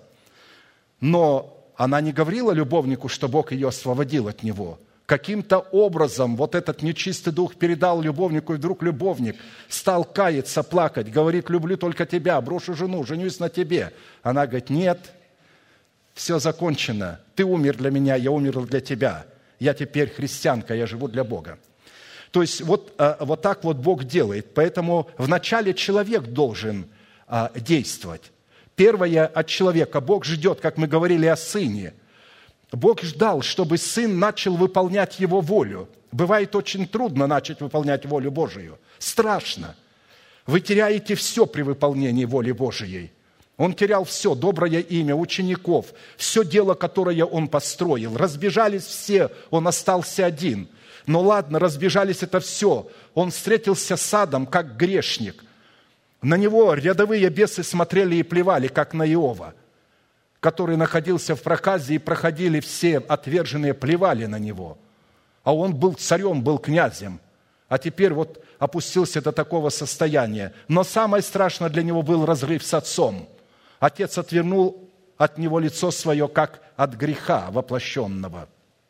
Но она не говорила любовнику, что Бог ее освободил от него. Каким-то образом вот этот нечистый дух передал любовнику, и вдруг любовник стал каяться, плакать, говорит, люблю только тебя, брошу жену, женюсь на тебе. Она говорит, нет, все закончено, ты умер для меня, я умер для тебя. Я теперь христианка, я живу для Бога. То есть вот так вот Бог делает. Поэтому вначале человек должен действовать. Первое от человека. Бог ждет, как мы говорили о сыне. Бог ждал, чтобы сын начал выполнять его волю. Бывает очень трудно начать выполнять волю Божию. Страшно. Вы теряете все при выполнении воли Божией. Он терял все, доброе имя учеников, все дело, которое он построил. Разбежались все, он остался один. Но ладно, разбежались это все. Он встретился с Адом, как грешник. На него рядовые бесы смотрели и плевали, как на Иова, который находился в проказе, и проходили все отверженные, плевали на него. А он был царем, был князем. А теперь вот опустился до такого состояния. Но самое страшное для него был разрыв с отцом. Отец отвернул от него лицо свое, как от греха воплощенного.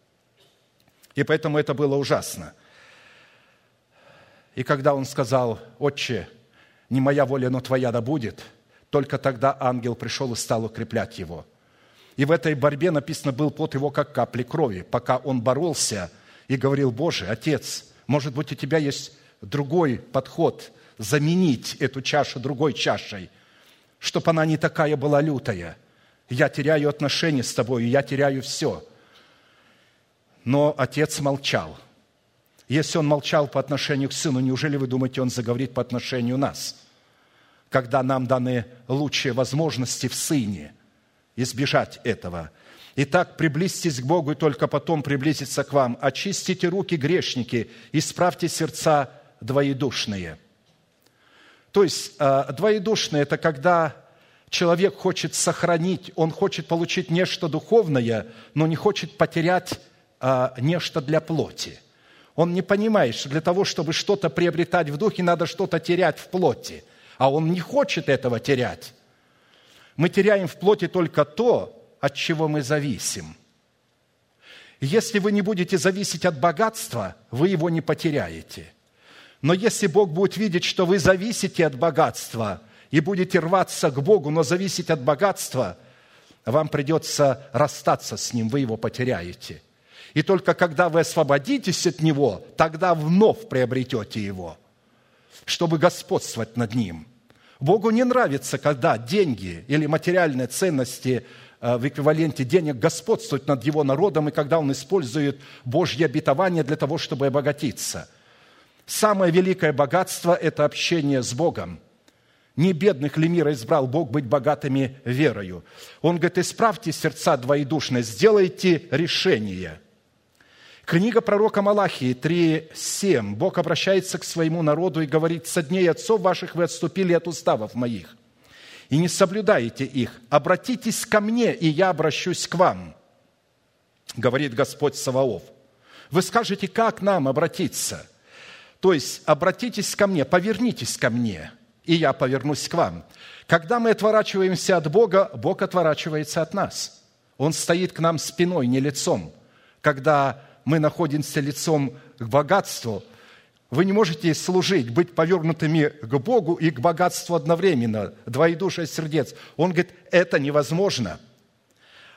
И поэтому это было ужасно. И когда он сказал, «Отче, не моя воля, но твоя да будет», только тогда ангел пришел и стал укреплять его. И в этой борьбе, написано, был пот его, как капли крови, пока он боролся и говорил, «Боже, Отец, может быть, у тебя есть другой подход, заменить эту чашу другой чашей, чтобы она не такая была лютая. Я теряю отношения с тобой, я теряю все». Но отец молчал. Если он молчал по отношению к сыну, неужели вы думаете, он заговорит по отношению нас, когда нам даны лучшие возможности в сыне избежать этого? Итак, приблизьтесь к Богу, и только потом приблизиться к вам. Очистите руки, грешники, исправьте сердца двоедушные. То есть, двоедушные – это когда человек хочет сохранить, он хочет получить нечто духовное, но не хочет потерять нечто для плоти. Он не понимает, что для того, чтобы что-то приобретать в духе, надо что-то терять в плоти. А он не хочет этого терять. Мы теряем в плоти только то, от чего мы зависим. Если вы не будете зависеть от богатства, вы его не потеряете. Но если Бог будет видеть, что вы зависите от богатства и будете рваться к Богу, но зависеть от богатства, вам придется расстаться с Ним, вы его потеряете. И только когда вы освободитесь от него, тогда вновь приобретете его, чтобы господствовать над ним. Богу не нравится, когда деньги или материальные ценности в эквиваленте денег господствуют над его народом, и когда он использует Божье обетование для того, чтобы обогатиться. Самое великое богатство – это общение с Богом. Не бедных ли мира избрал Бог быть богатыми верою? Он говорит, исправьте сердца двоедушные, сделайте решение. Книга пророка Малахии 3:7. Бог обращается к своему народу и говорит, «Со дней отцов ваших вы отступили от уставов моих, и не соблюдаете их. Обратитесь ко мне, и я обращусь к вам», говорит Господь Саваоф. Вы скажете, как нам обратиться? То есть, обратитесь ко мне, повернитесь ко мне, и я повернусь к вам. Когда мы отворачиваемся от Бога, Бог отворачивается от нас. Он стоит к нам спиной, не лицом. Когда мы находимся лицом к богатству, вы не можете служить, быть повернутыми к Богу и к богатству одновременно, двоедушие сердец. Он говорит, это невозможно.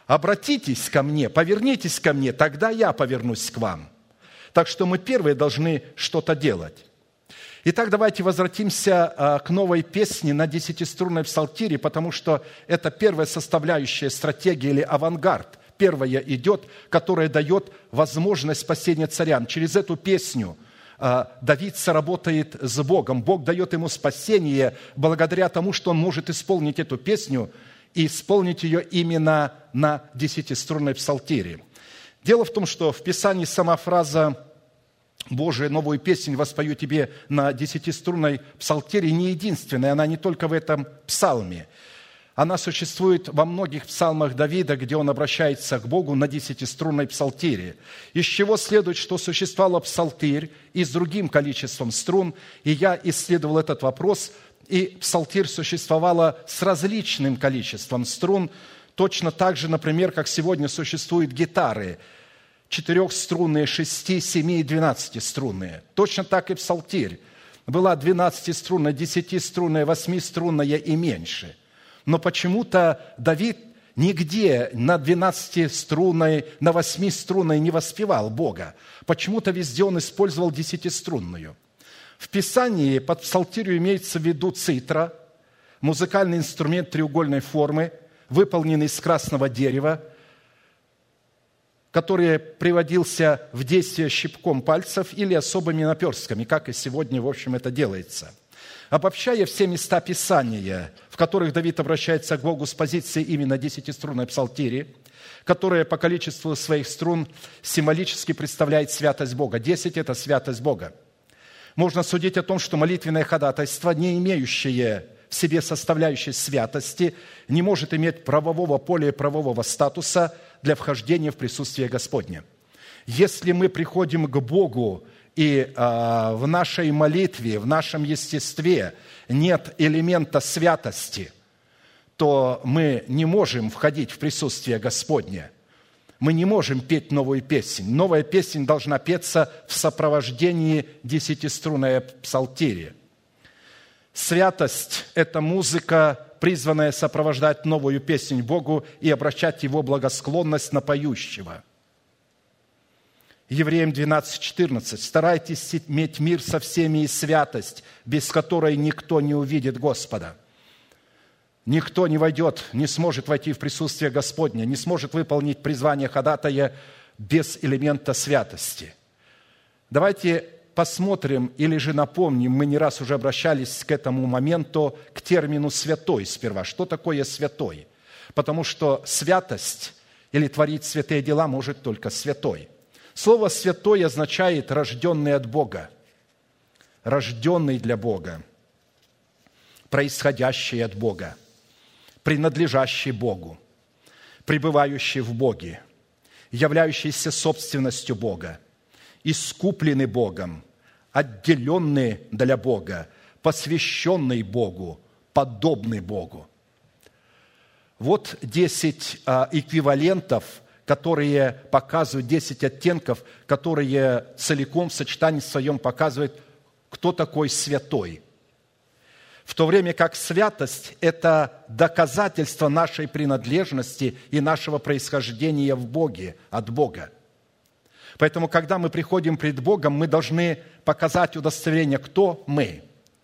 Обратитесь ко мне, повернитесь ко мне, тогда я повернусь к вам. Так что мы первые должны что-то делать. Итак, давайте возвратимся к новой песне на 10-струнной псалтире, потому что это первая составляющая стратегии или авангард. Первая идет, которая дает возможность спасения царям. Через эту песню Давид соработает с Богом. Бог дает ему спасение благодаря тому, что он может исполнить эту песню и исполнить ее именно на 10-струнной псалтире. Дело в том, что в Писании сама фраза «Божия, новую песнь воспою тебе на 10-струнной псалтире» не единственная, она не только в этом псалме. Она существует во многих псалмах Давида, где он обращается к Богу на 10-струнной псалтире. Из чего следует, что существовал псалтирь и с другим количеством струн, и я исследовал этот вопрос, и псалтирь существовала с различным количеством струн, точно так же, например, как сегодня существуют гитары, 4-струнные, 6, 7 и 12-струнные. Точно так и псалтирь. Была 12-струнная, 10-струнная, 8-струнная и меньше. Но почему-то Давид нигде на 12-струнной, на 8-струнной не воспевал Бога. Почему-то везде он использовал 10-струнную. В Писании под псалтирью имеется в виду цитра, музыкальный инструмент треугольной формы, выполненный из красного дерева, который приводился в действие щипком пальцев или особыми наперстками, как и сегодня, в общем, это делается. Обобщая все места Писания, в которых Давид обращается к Богу с позиции именно 10-струнной псалтири, которая по количеству своих струн символически представляет святость Бога. 10 – это святость Бога. Можно судить о том, что молитвенное ходатайство, не имеющее в себе составляющей святости, не может иметь правового поля и правового статуса для вхождения в присутствие Господне. Если мы приходим к Богу, и в нашей молитве, в нашем естестве нет элемента святости, то мы не можем входить в присутствие Господне. Мы не можем петь новую песнь. Новая песнь должна петься в сопровождении 10-струнной псалтири. Святость – это музыка, призванная сопровождать новую песнь Богу и обращать Его благосклонность на поющего. Евреям 12:14. «Старайтесь иметь мир со всеми и святость, без которой никто не увидит Господа». Никто не войдет, не сможет войти в присутствие Господне, не сможет выполнить призвание ходатая без элемента святости. Давайте посмотрим или же напомним, мы не раз уже обращались к этому моменту, к термину «святой» сперва. Что такое «святой»? Потому что святость или творить святые дела может только святой. Слово «святой» означает «рожденный от Бога», рожденный для Бога, происходящий от Бога, принадлежащий Богу, пребывающий в Боге, являющийся собственностью Бога, искупленный Богом, отделенный для Бога, посвященный Богу, подобный Богу. Вот 10 эквивалентов, которые показывают, 10 оттенков, которые целиком в сочетании своем показывают, кто такой святой. В то время как святость – это доказательство нашей принадлежности и нашего происхождения в Боге, от Бога. Поэтому, когда мы приходим пред Богом, мы должны показать удостоверение, кто мы.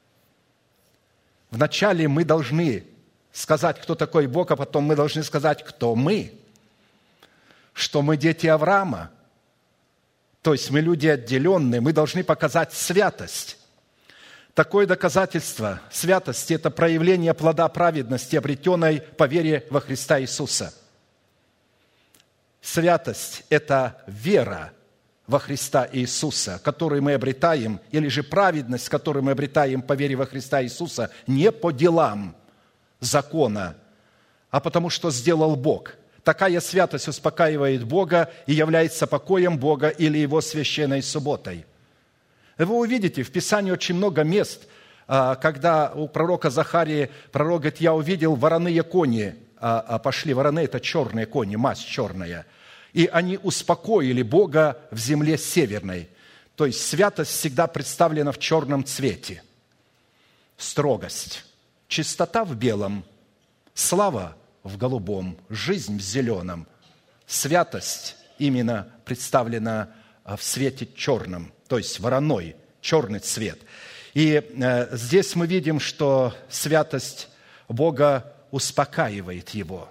Вначале мы должны сказать, кто такой Бог, а потом мы должны сказать, кто мы. Что мы дети Авраама, то есть мы люди отделенные, мы должны показать святость. Такое доказательство святости – это проявление плода праведности, обретенной по вере во Христа Иисуса. Святость – это вера во Христа Иисуса, которую мы обретаем, или же праведность, которую мы обретаем по вере во Христа Иисуса, не по делам закона, а потому что сделал Бог. Такая святость успокаивает Бога и является покоем Бога или Его священной субботой. Вы увидите, в Писании очень много мест, когда у пророка Захарии, пророк говорит, я увидел вороные кони, пошли вороны, это черные кони, мазь черная, и они успокоили Бога в земле северной. То есть святость всегда представлена в черном цвете. Строгость, чистота в белом, слава в голубом, жизнь в зеленом. Святость именно представлена в цвете черном, то есть вороной, черный цвет. И здесь мы видим, что святость Бога успокаивает его.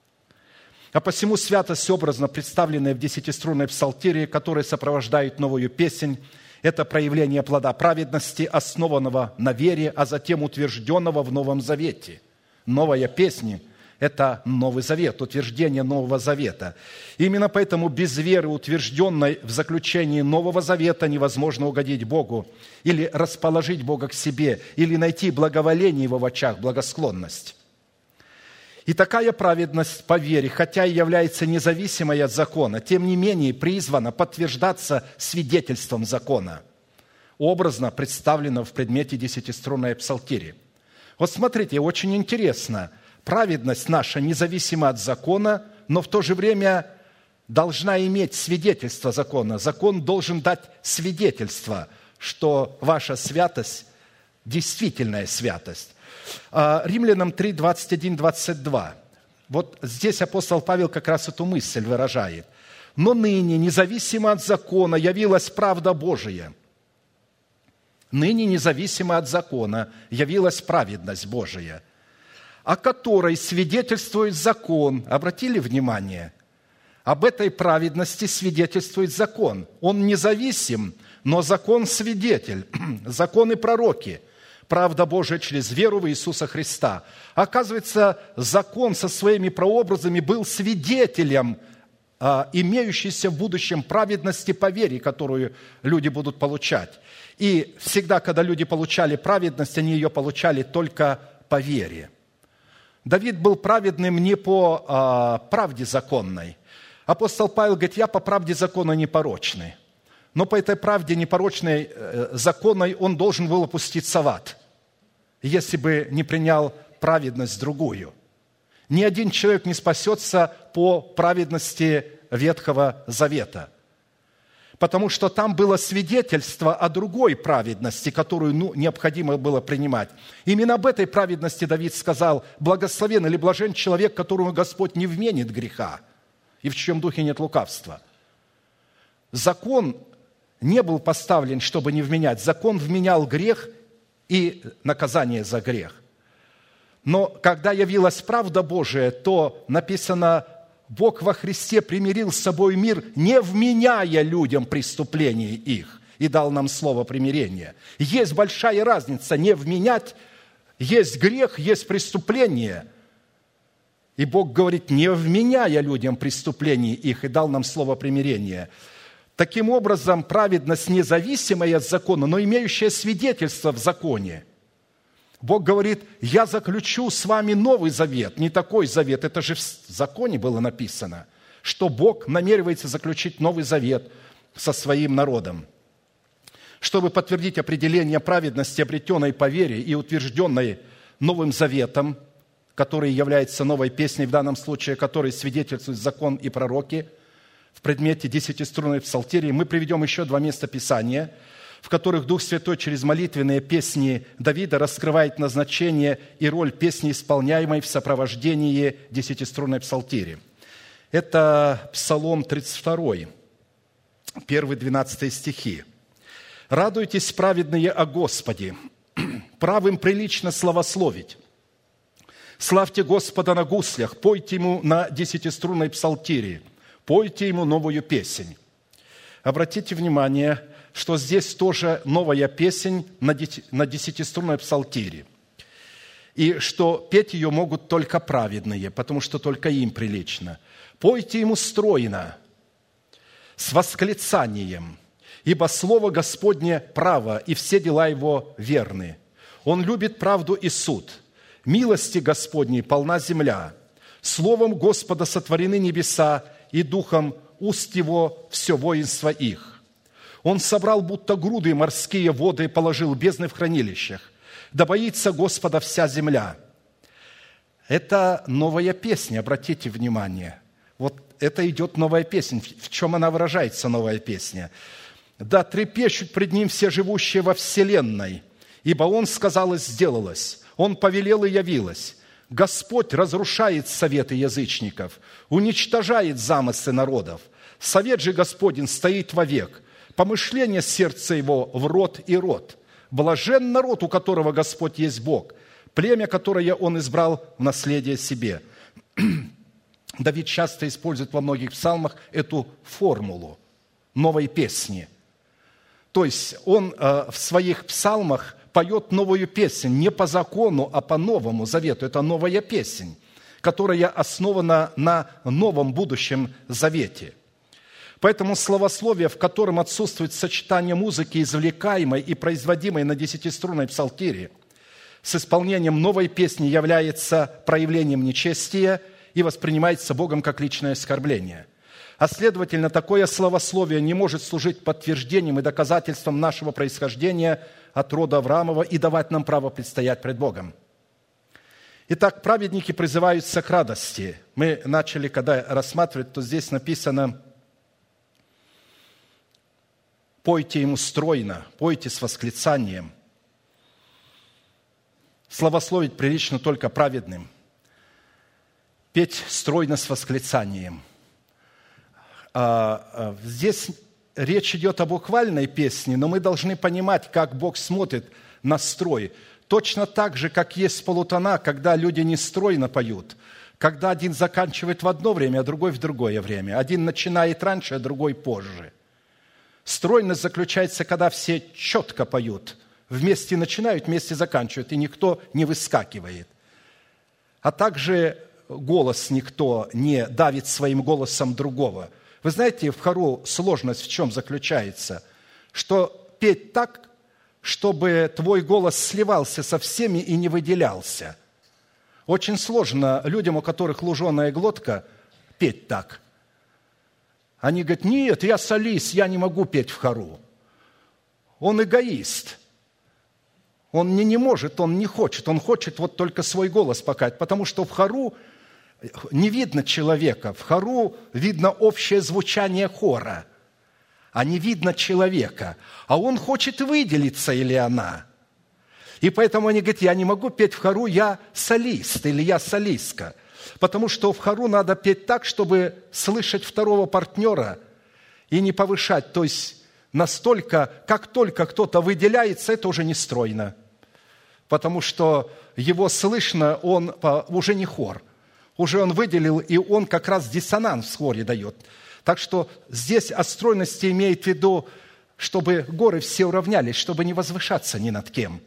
А посему святость, образно представленная в 10-струнной псалтире, которая сопровождает новую песнь, это проявление плода праведности, основанного на вере, а затем утвержденного в Новом Завете. Новая песня – это Новый Завет, утверждение Нового Завета. Именно поэтому без веры, утвержденной в заключении Нового Завета, невозможно угодить Богу или расположить Бога к себе, или найти благоволение Его в очах, благосклонность. И такая праведность по вере, хотя и является независимой от закона, тем не менее призвана подтверждаться свидетельством закона, образно представлена в предмете 10-струнной псалтири. Вот смотрите, очень интересно, праведность наша независима от закона, но в то же время должна иметь свидетельство закона. Закон должен дать свидетельство, что ваша святость – действительная святость. Римлянам 3, 21, 22. Вот здесь апостол Павел как раз эту мысль выражает. «Но ныне, независимо от закона, явилась правда Божия». Ныне, независимо от закона, явилась праведность Божия, о которой свидетельствует закон. Обратили внимание? Об этой праведности свидетельствует закон. Он независим, но закон свидетель, закон и пророки. Правда Божия через веру в Иисуса Христа. Оказывается, закон со своими прообразами был свидетелем имеющейся в будущем праведности по вере, которую люди будут получать. И всегда, когда люди получали праведность, они ее получали только по вере. Давид был праведным не по правде законной. Апостол Павел говорит, я по правде закона непорочный. Но по этой правде непорочной законной он должен был опуститься в ад, если бы не принял праведность другую. Ни один человек не спасется по праведности Ветхого Завета, потому что там было свидетельство о другой праведности, которую необходимо было принимать. Именно об этой праведности Давид сказал, благословен или блажен человек, которому Господь не вменит греха, и в чьем духе нет лукавства. Закон не был поставлен, чтобы не вменять. Закон вменял грех и наказание за грех. Но когда явилась правда Божия, то написано, Бог во Христе примирил с собой мир, не вменяя людям преступлений их, и дал нам слово примирения. Есть большая разница, не вменять, есть грех, есть преступление. И Бог говорит, не вменяя людям преступлений их, и дал нам слово примирения. Таким образом, праведность независимая от закона, но имеющая свидетельство в законе. Бог говорит, я заключу с вами новый завет, не такой завет, это же в законе было написано, что Бог намеревается заключить новый завет со своим народом, чтобы подтвердить определение праведности, обретенной по вере и утвержденной новым заветом, который является новой песней, в данном случае, который свидетельствует закон и пророки. В предмете 10-струнной псалтири мы приведем еще 2 места Писания, в которых Дух Святой через молитвенные песни Давида раскрывает назначение и роль песни, исполняемой в сопровождении 10-струнной псалтири. Это Псалом 32, 1-12 стихи. «Радуйтесь, праведные, о Господе, правым прилично славословить. Славьте Господа на гуслях, пойте Ему на 10-струнной псалтире, пойте Ему новую песнь». Обратите внимание, что здесь тоже новая песнь на 10-струнной псалтире. И что петь ее могут только праведные, потому что только им прилично. «Пойте Ему стройно, с восклицанием, ибо Слово Господне право, и все дела Его верны. Он любит правду и суд. Милости Господней полна земля. Словом Господа сотворены небеса, и духом уст Его все воинство их. Он собрал будто груды морские воды и положил бездны в хранилищах. Да боится Господа вся земля». Это новая песня, обратите внимание. Вот это идет новая песня. В чем она выражается, новая песня? «Да трепещут пред Ним все живущие во вселенной, ибо Он сказал и сделалось, Он повелел и явилось. Господь разрушает советы язычников, уничтожает замыслы народов. Совет же Господень стоит вовек, помышление сердца его в род и род. Блажен народ, у которого Господь есть Бог, племя, которое Он избрал в наследие себе». Давид часто использует во многих псалмах эту формулу новой песни. То есть он в своих псалмах поет новую песнь не по закону, а по Новому Завету. Это новая песнь, которая основана на новом будущем завете. Поэтому словословие, в котором отсутствует сочетание музыки, извлекаемой и производимой на десятиструнной псалтире, с исполнением новой песни является проявлением нечестия и воспринимается Богом как личное оскорбление. А следовательно, такое словословие не может служить подтверждением и доказательством нашего происхождения от рода Авраамова и давать нам право предстоять пред Богом. Итак, праведники призываются к радости. Мы начали, когда рассматривать, то здесь написано: «Пойте ему стройно, пойте с восклицанием». Славословить прилично только праведным. Петь стройно с восклицанием. Здесь речь идет о буквальной песне, но мы должны понимать, как Бог смотрит на строй. Точно так же, как есть полутона, когда люди нестройно поют, когда один заканчивает в одно время, а другой в другое время. Один начинает раньше, а другой позже. Стройность заключается, когда все четко поют, вместе начинают, вместе заканчивают, и никто не выскакивает. А также голос никто не давит своим голосом другого. Вы знаете, в хору сложность в чем заключается? Что петь так, чтобы твой голос сливался со всеми и не выделялся. Очень сложно людям, у которых луженая глотка, петь так. Они говорят: нет, я солист, я не могу петь в хору. Он эгоист. Он не может, он не хочет. Он хочет вот только свой голос показать, потому что в хору не видно человека. В хору видно общее звучание хора, а не видно человека. А он хочет выделиться, или она. И поэтому они говорят: я не могу петь в хору, я солист или я солистка. Потому что в хору надо петь так, чтобы слышать второго партнера и не повышать. То есть настолько, как только кто-то выделяется, это уже не стройно. Потому что его слышно, он уже не хор. Уже он выделил, и он как раз диссонанс в хоре дает. Так что здесь о стройности имеет в виду, чтобы горы все уравнялись, чтобы не возвышаться ни над кем.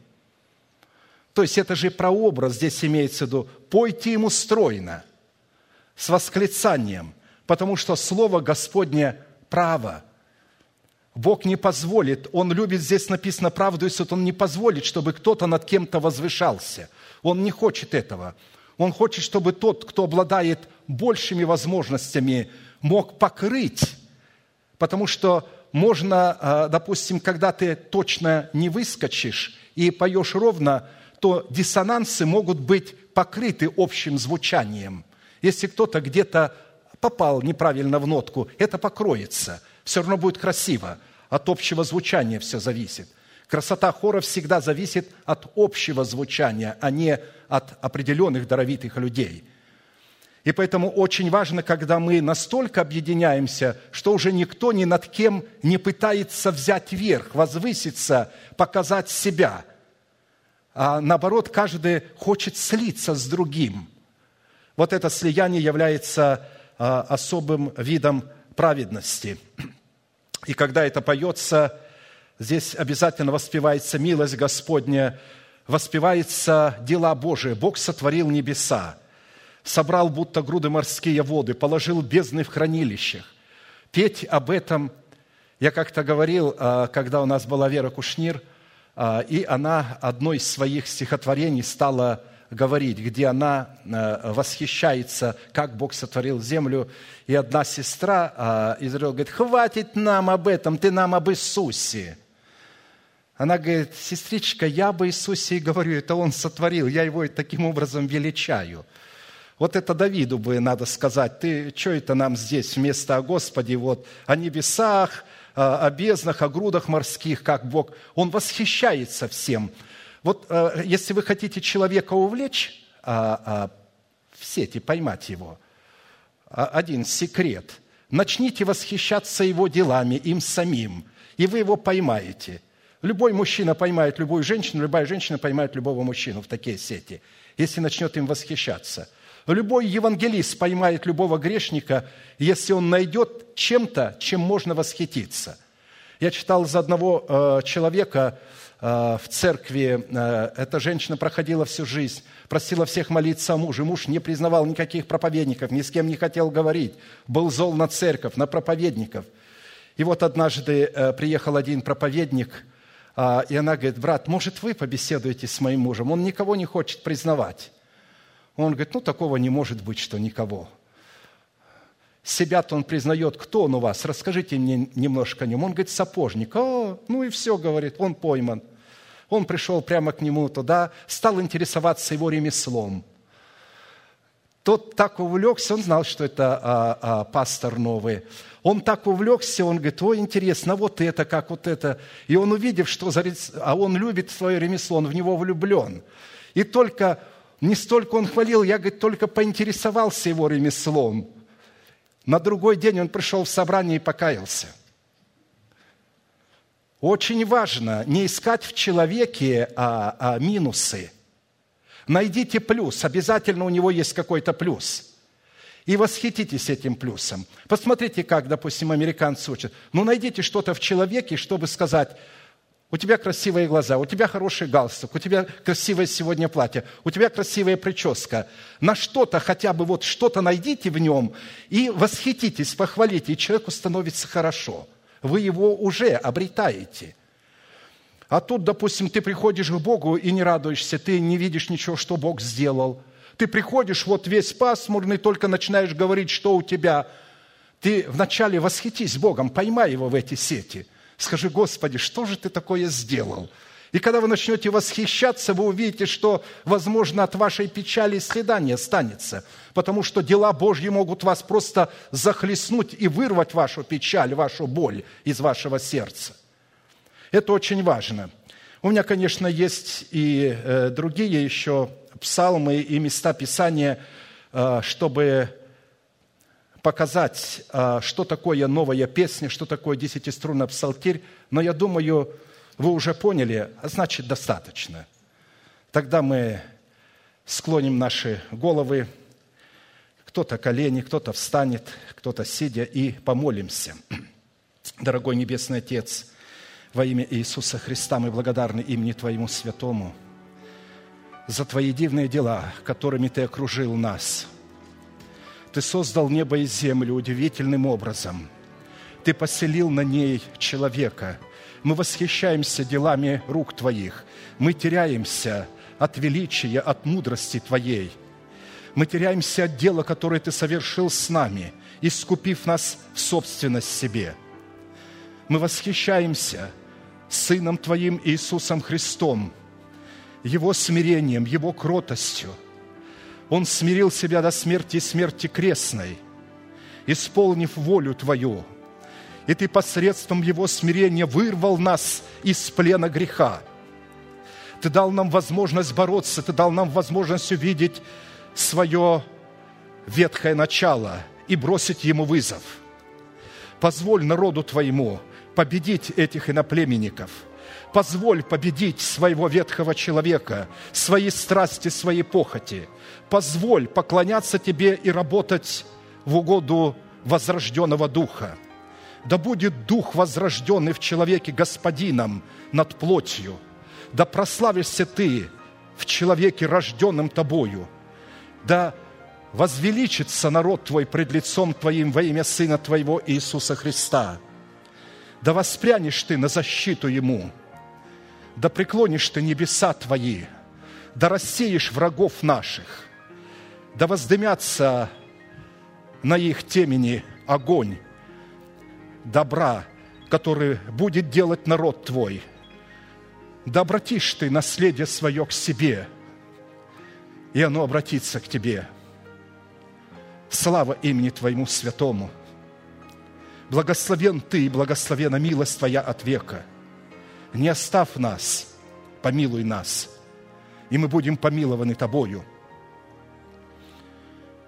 То есть это же прообраз здесь имеется в виду. Пойте ему стройно, с восклицанием, потому что Слово Господне право. Бог не позволит, Он любит, здесь написано, правду и суд, Он не позволит, чтобы кто-то над кем-то возвышался. Он не хочет этого. Он хочет, чтобы тот, кто обладает большими возможностями, мог покрыть. Потому что можно, допустим, когда ты точно не выскочишь и поешь ровно, то диссонансы могут быть покрыты общим звучанием. Если кто-то где-то попал неправильно в нотку, это покроется. Все равно будет красиво. От общего звучания все зависит. Красота хора всегда зависит от общего звучания, а не от определенных даровитых людей. И поэтому очень важно, когда мы настолько объединяемся, что уже никто ни над кем не пытается взять верх, возвыситься, показать себя. А наоборот, каждый хочет слиться с другим. Вот это слияние является особым видом праведности. И когда это поется, здесь обязательно воспевается милость Господня, воспевается дела Божии. Бог сотворил небеса, собрал будто груды морские воды, положил бездны в хранилищах. Петь об этом, я как-то говорил, когда у нас была Вера Кушнир, и она одно из своих стихотворений стала говорить, где она восхищается, как Бог сотворил землю. И одна сестра Израиля говорит: хватит нам об этом, ты нам об Иисусе. Она говорит: сестричка, я об Иисусе и говорю, это Он сотворил, я Его таким образом величаю. Вот это Давиду бы надо сказать: ты что это нам здесь вместо о Господе, вот о небесах, о безднах, о грудах морских, как Бог. Он восхищается всем. Вот если вы хотите человека увлечь в сети, поймать его. Один секрет. Начните восхищаться его делами, им самим, и вы его поймаете. Любой мужчина поймает любую женщину, любая женщина поймает любого мужчину в такие сети, если начнет им восхищаться. Любой евангелист поймает любого грешника, если он найдет чем-то, чем можно восхититься. Я читал за одного человека в церкви, эта женщина проходила всю жизнь, просила всех молиться о муже. Муж не признавал никаких проповедников, ни с кем не хотел говорить, был зол на церковь, на проповедников. И вот однажды приехал один проповедник, и она говорит: брат, может, вы побеседуете с моим мужем? Он никого не хочет признавать. Он говорит: ну, такого не может быть, что никого. Себя-то он признает. Кто он у вас? Расскажите мне немножко о нем. Он говорит: сапожник. Ну и все, говорит, он пойман. Он пришел прямо к нему туда, стал интересоваться его ремеслом. Тот так увлекся, он знал, что это пастор новый. Он так увлекся, он говорит: ой, интересно, вот это, как вот это. И он, увидев, что он любит свое ремесло, он в него влюблен. И не столько он хвалил, я, говорит, только поинтересовался его ремеслом. На другой день он пришел в собрание и покаялся. Очень важно не искать в человеке минусы. Найдите плюс, обязательно у него есть какой-то плюс. И восхититесь этим плюсом. Посмотрите, как, допустим, американцы учат. Найдите что-то в человеке, чтобы сказать: у тебя красивые глаза, у тебя хороший галстук, у тебя красивое сегодня платье, у тебя красивая прическа. На что-то, хотя бы вот что-то найдите в нем и восхититесь, похвалите, и человеку становится хорошо. Вы его уже обретаете. А тут, допустим, ты приходишь к Богу и не радуешься, ты не видишь ничего, что Бог сделал. Ты приходишь вот весь пасмурный, только начинаешь говорить, что у тебя. Ты вначале восхитись Богом, поймай его в эти сети. Скажи: Господи, что же ты такое сделал? И когда вы начнете восхищаться, вы увидите, что, возможно, от вашей печали следа не останется, потому что дела Божьи могут вас просто захлестнуть и вырвать вашу печаль, вашу боль из вашего сердца. Это очень важно. У меня, конечно, есть и другие еще псалмы и места Писания, чтобы показать, что такое новая песня, что такое 10-струнный псалтирь, но я думаю, вы уже поняли, а значит, достаточно. Тогда мы склоним наши головы, кто-то колени, кто-то встанет, кто-то сидя, и помолимся. Дорогой Небесный Отец, во имя Иисуса Христа мы благодарны имени Твоему Святому за Твои дивные дела, которыми Ты окружил нас. Ты создал небо и землю удивительным образом. Ты поселил на ней человека. Мы восхищаемся делами рук Твоих. Мы теряемся от величия, от мудрости Твоей. Мы теряемся от дела, которое Ты совершил с нами, искупив нас в собственность себе. Мы восхищаемся Сыном Твоим Иисусом Христом, Его смирением, Его кротостью. Он смирил себя до смерти и смерти крестной, исполнив волю Твою. И Ты посредством Его смирения вырвал нас из плена греха. Ты дал нам возможность бороться, Ты дал нам возможность увидеть свое ветхое начало и бросить ему вызов. Позволь народу Твоему победить этих иноплеменников. Позволь победить своего ветхого человека, свои страсти, свои похоти. Позволь поклоняться Тебе и работать в угоду возрожденного Духа. Да будет Дух возрожденный в человеке Господином над плотью. Да прославишься Ты в человеке, рожденном Тобою. Да возвеличится народ Твой пред лицом Твоим во имя Сына Твоего Иисуса Христа. Да воспрянешь Ты на защиту Ему. Да преклонишь Ты небеса Твои, да рассеешь врагов наших, да воздымятся на их темени огонь добра, который будет делать народ Твой. Да обратишь Ты наследие свое к себе, и оно обратится к Тебе. Слава имени Твоему святому! Благословен Ты и благословена милость Твоя от века. Не оставь нас, помилуй нас, и мы будем помилованы Тобою.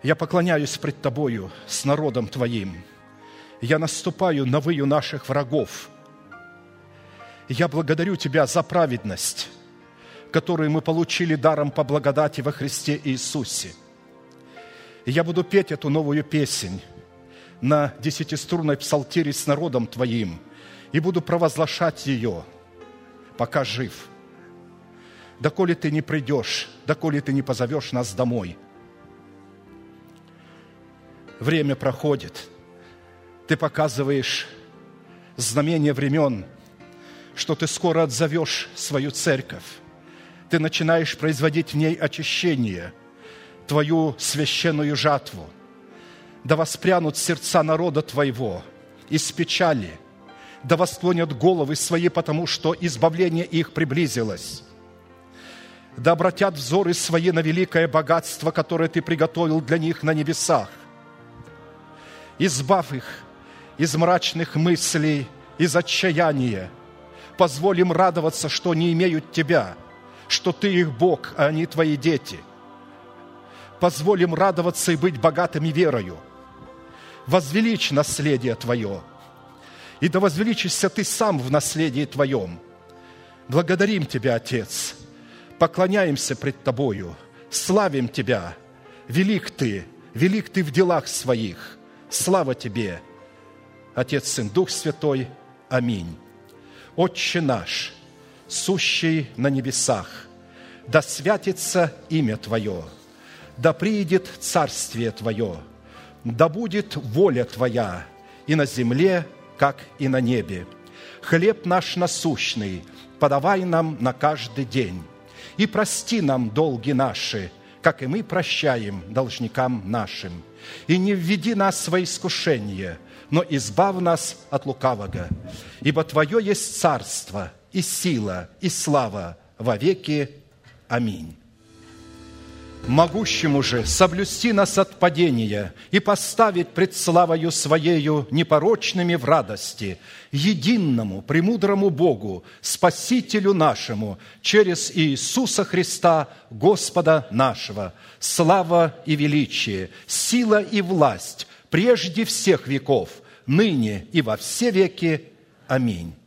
Я поклоняюсь пред Тобою с народом Твоим. Я наступаю на выю наших врагов. Я благодарю Тебя за праведность, которую мы получили даром по благодати во Христе Иисусе. И я буду петь эту новую песнь на 10-струнной псалтире с народом Твоим и буду провозглашать ее, пока жив. Доколе Ты не придешь, доколе Ты не позовешь нас домой. Время проходит. Ты показываешь знамение времен, что Ты скоро отзовешь свою церковь. Ты начинаешь производить в ней очищение, Твою священную жатву. Да воспрянут сердца народа Твоего из печали, да восклонят головы свои, потому что избавление их приблизилось. Да обратят взоры свои на великое богатство, которое Ты приготовил для них на небесах. Избавь их из мрачных мыслей, из отчаяния. Позволь им радоваться, что не имеют Тебя, что Ты их Бог, а они Твои дети. Позволь им радоваться и быть богатыми верою. Возвеличь наследие Твое, и да возвеличишься Ты сам в наследии Твоем. Благодарим Тебя, Отец, поклоняемся пред Тобою, славим Тебя. Велик Ты в делах Своих. Слава Тебе, Отец, Сын, Дух Святой. Аминь. Отче наш, сущий на небесах, да святится имя Твое, да приидет царствие Твое, да будет воля Твоя и на земле, как и на небе. Хлеб наш насущный подавай нам на каждый день, и прости нам долги наши, как и мы прощаем должникам нашим. И не введи нас во искушение, но избавь нас от лукавого. Ибо Твое есть царство, и сила, и слава во веки. Аминь. Могущему же соблюсти нас от падения и поставить пред славою Своею непорочными в радости, единому, премудрому Богу, Спасителю нашему, через Иисуса Христа, Господа нашего, слава и величие, сила и власть прежде всех веков, ныне и во все веки. Аминь.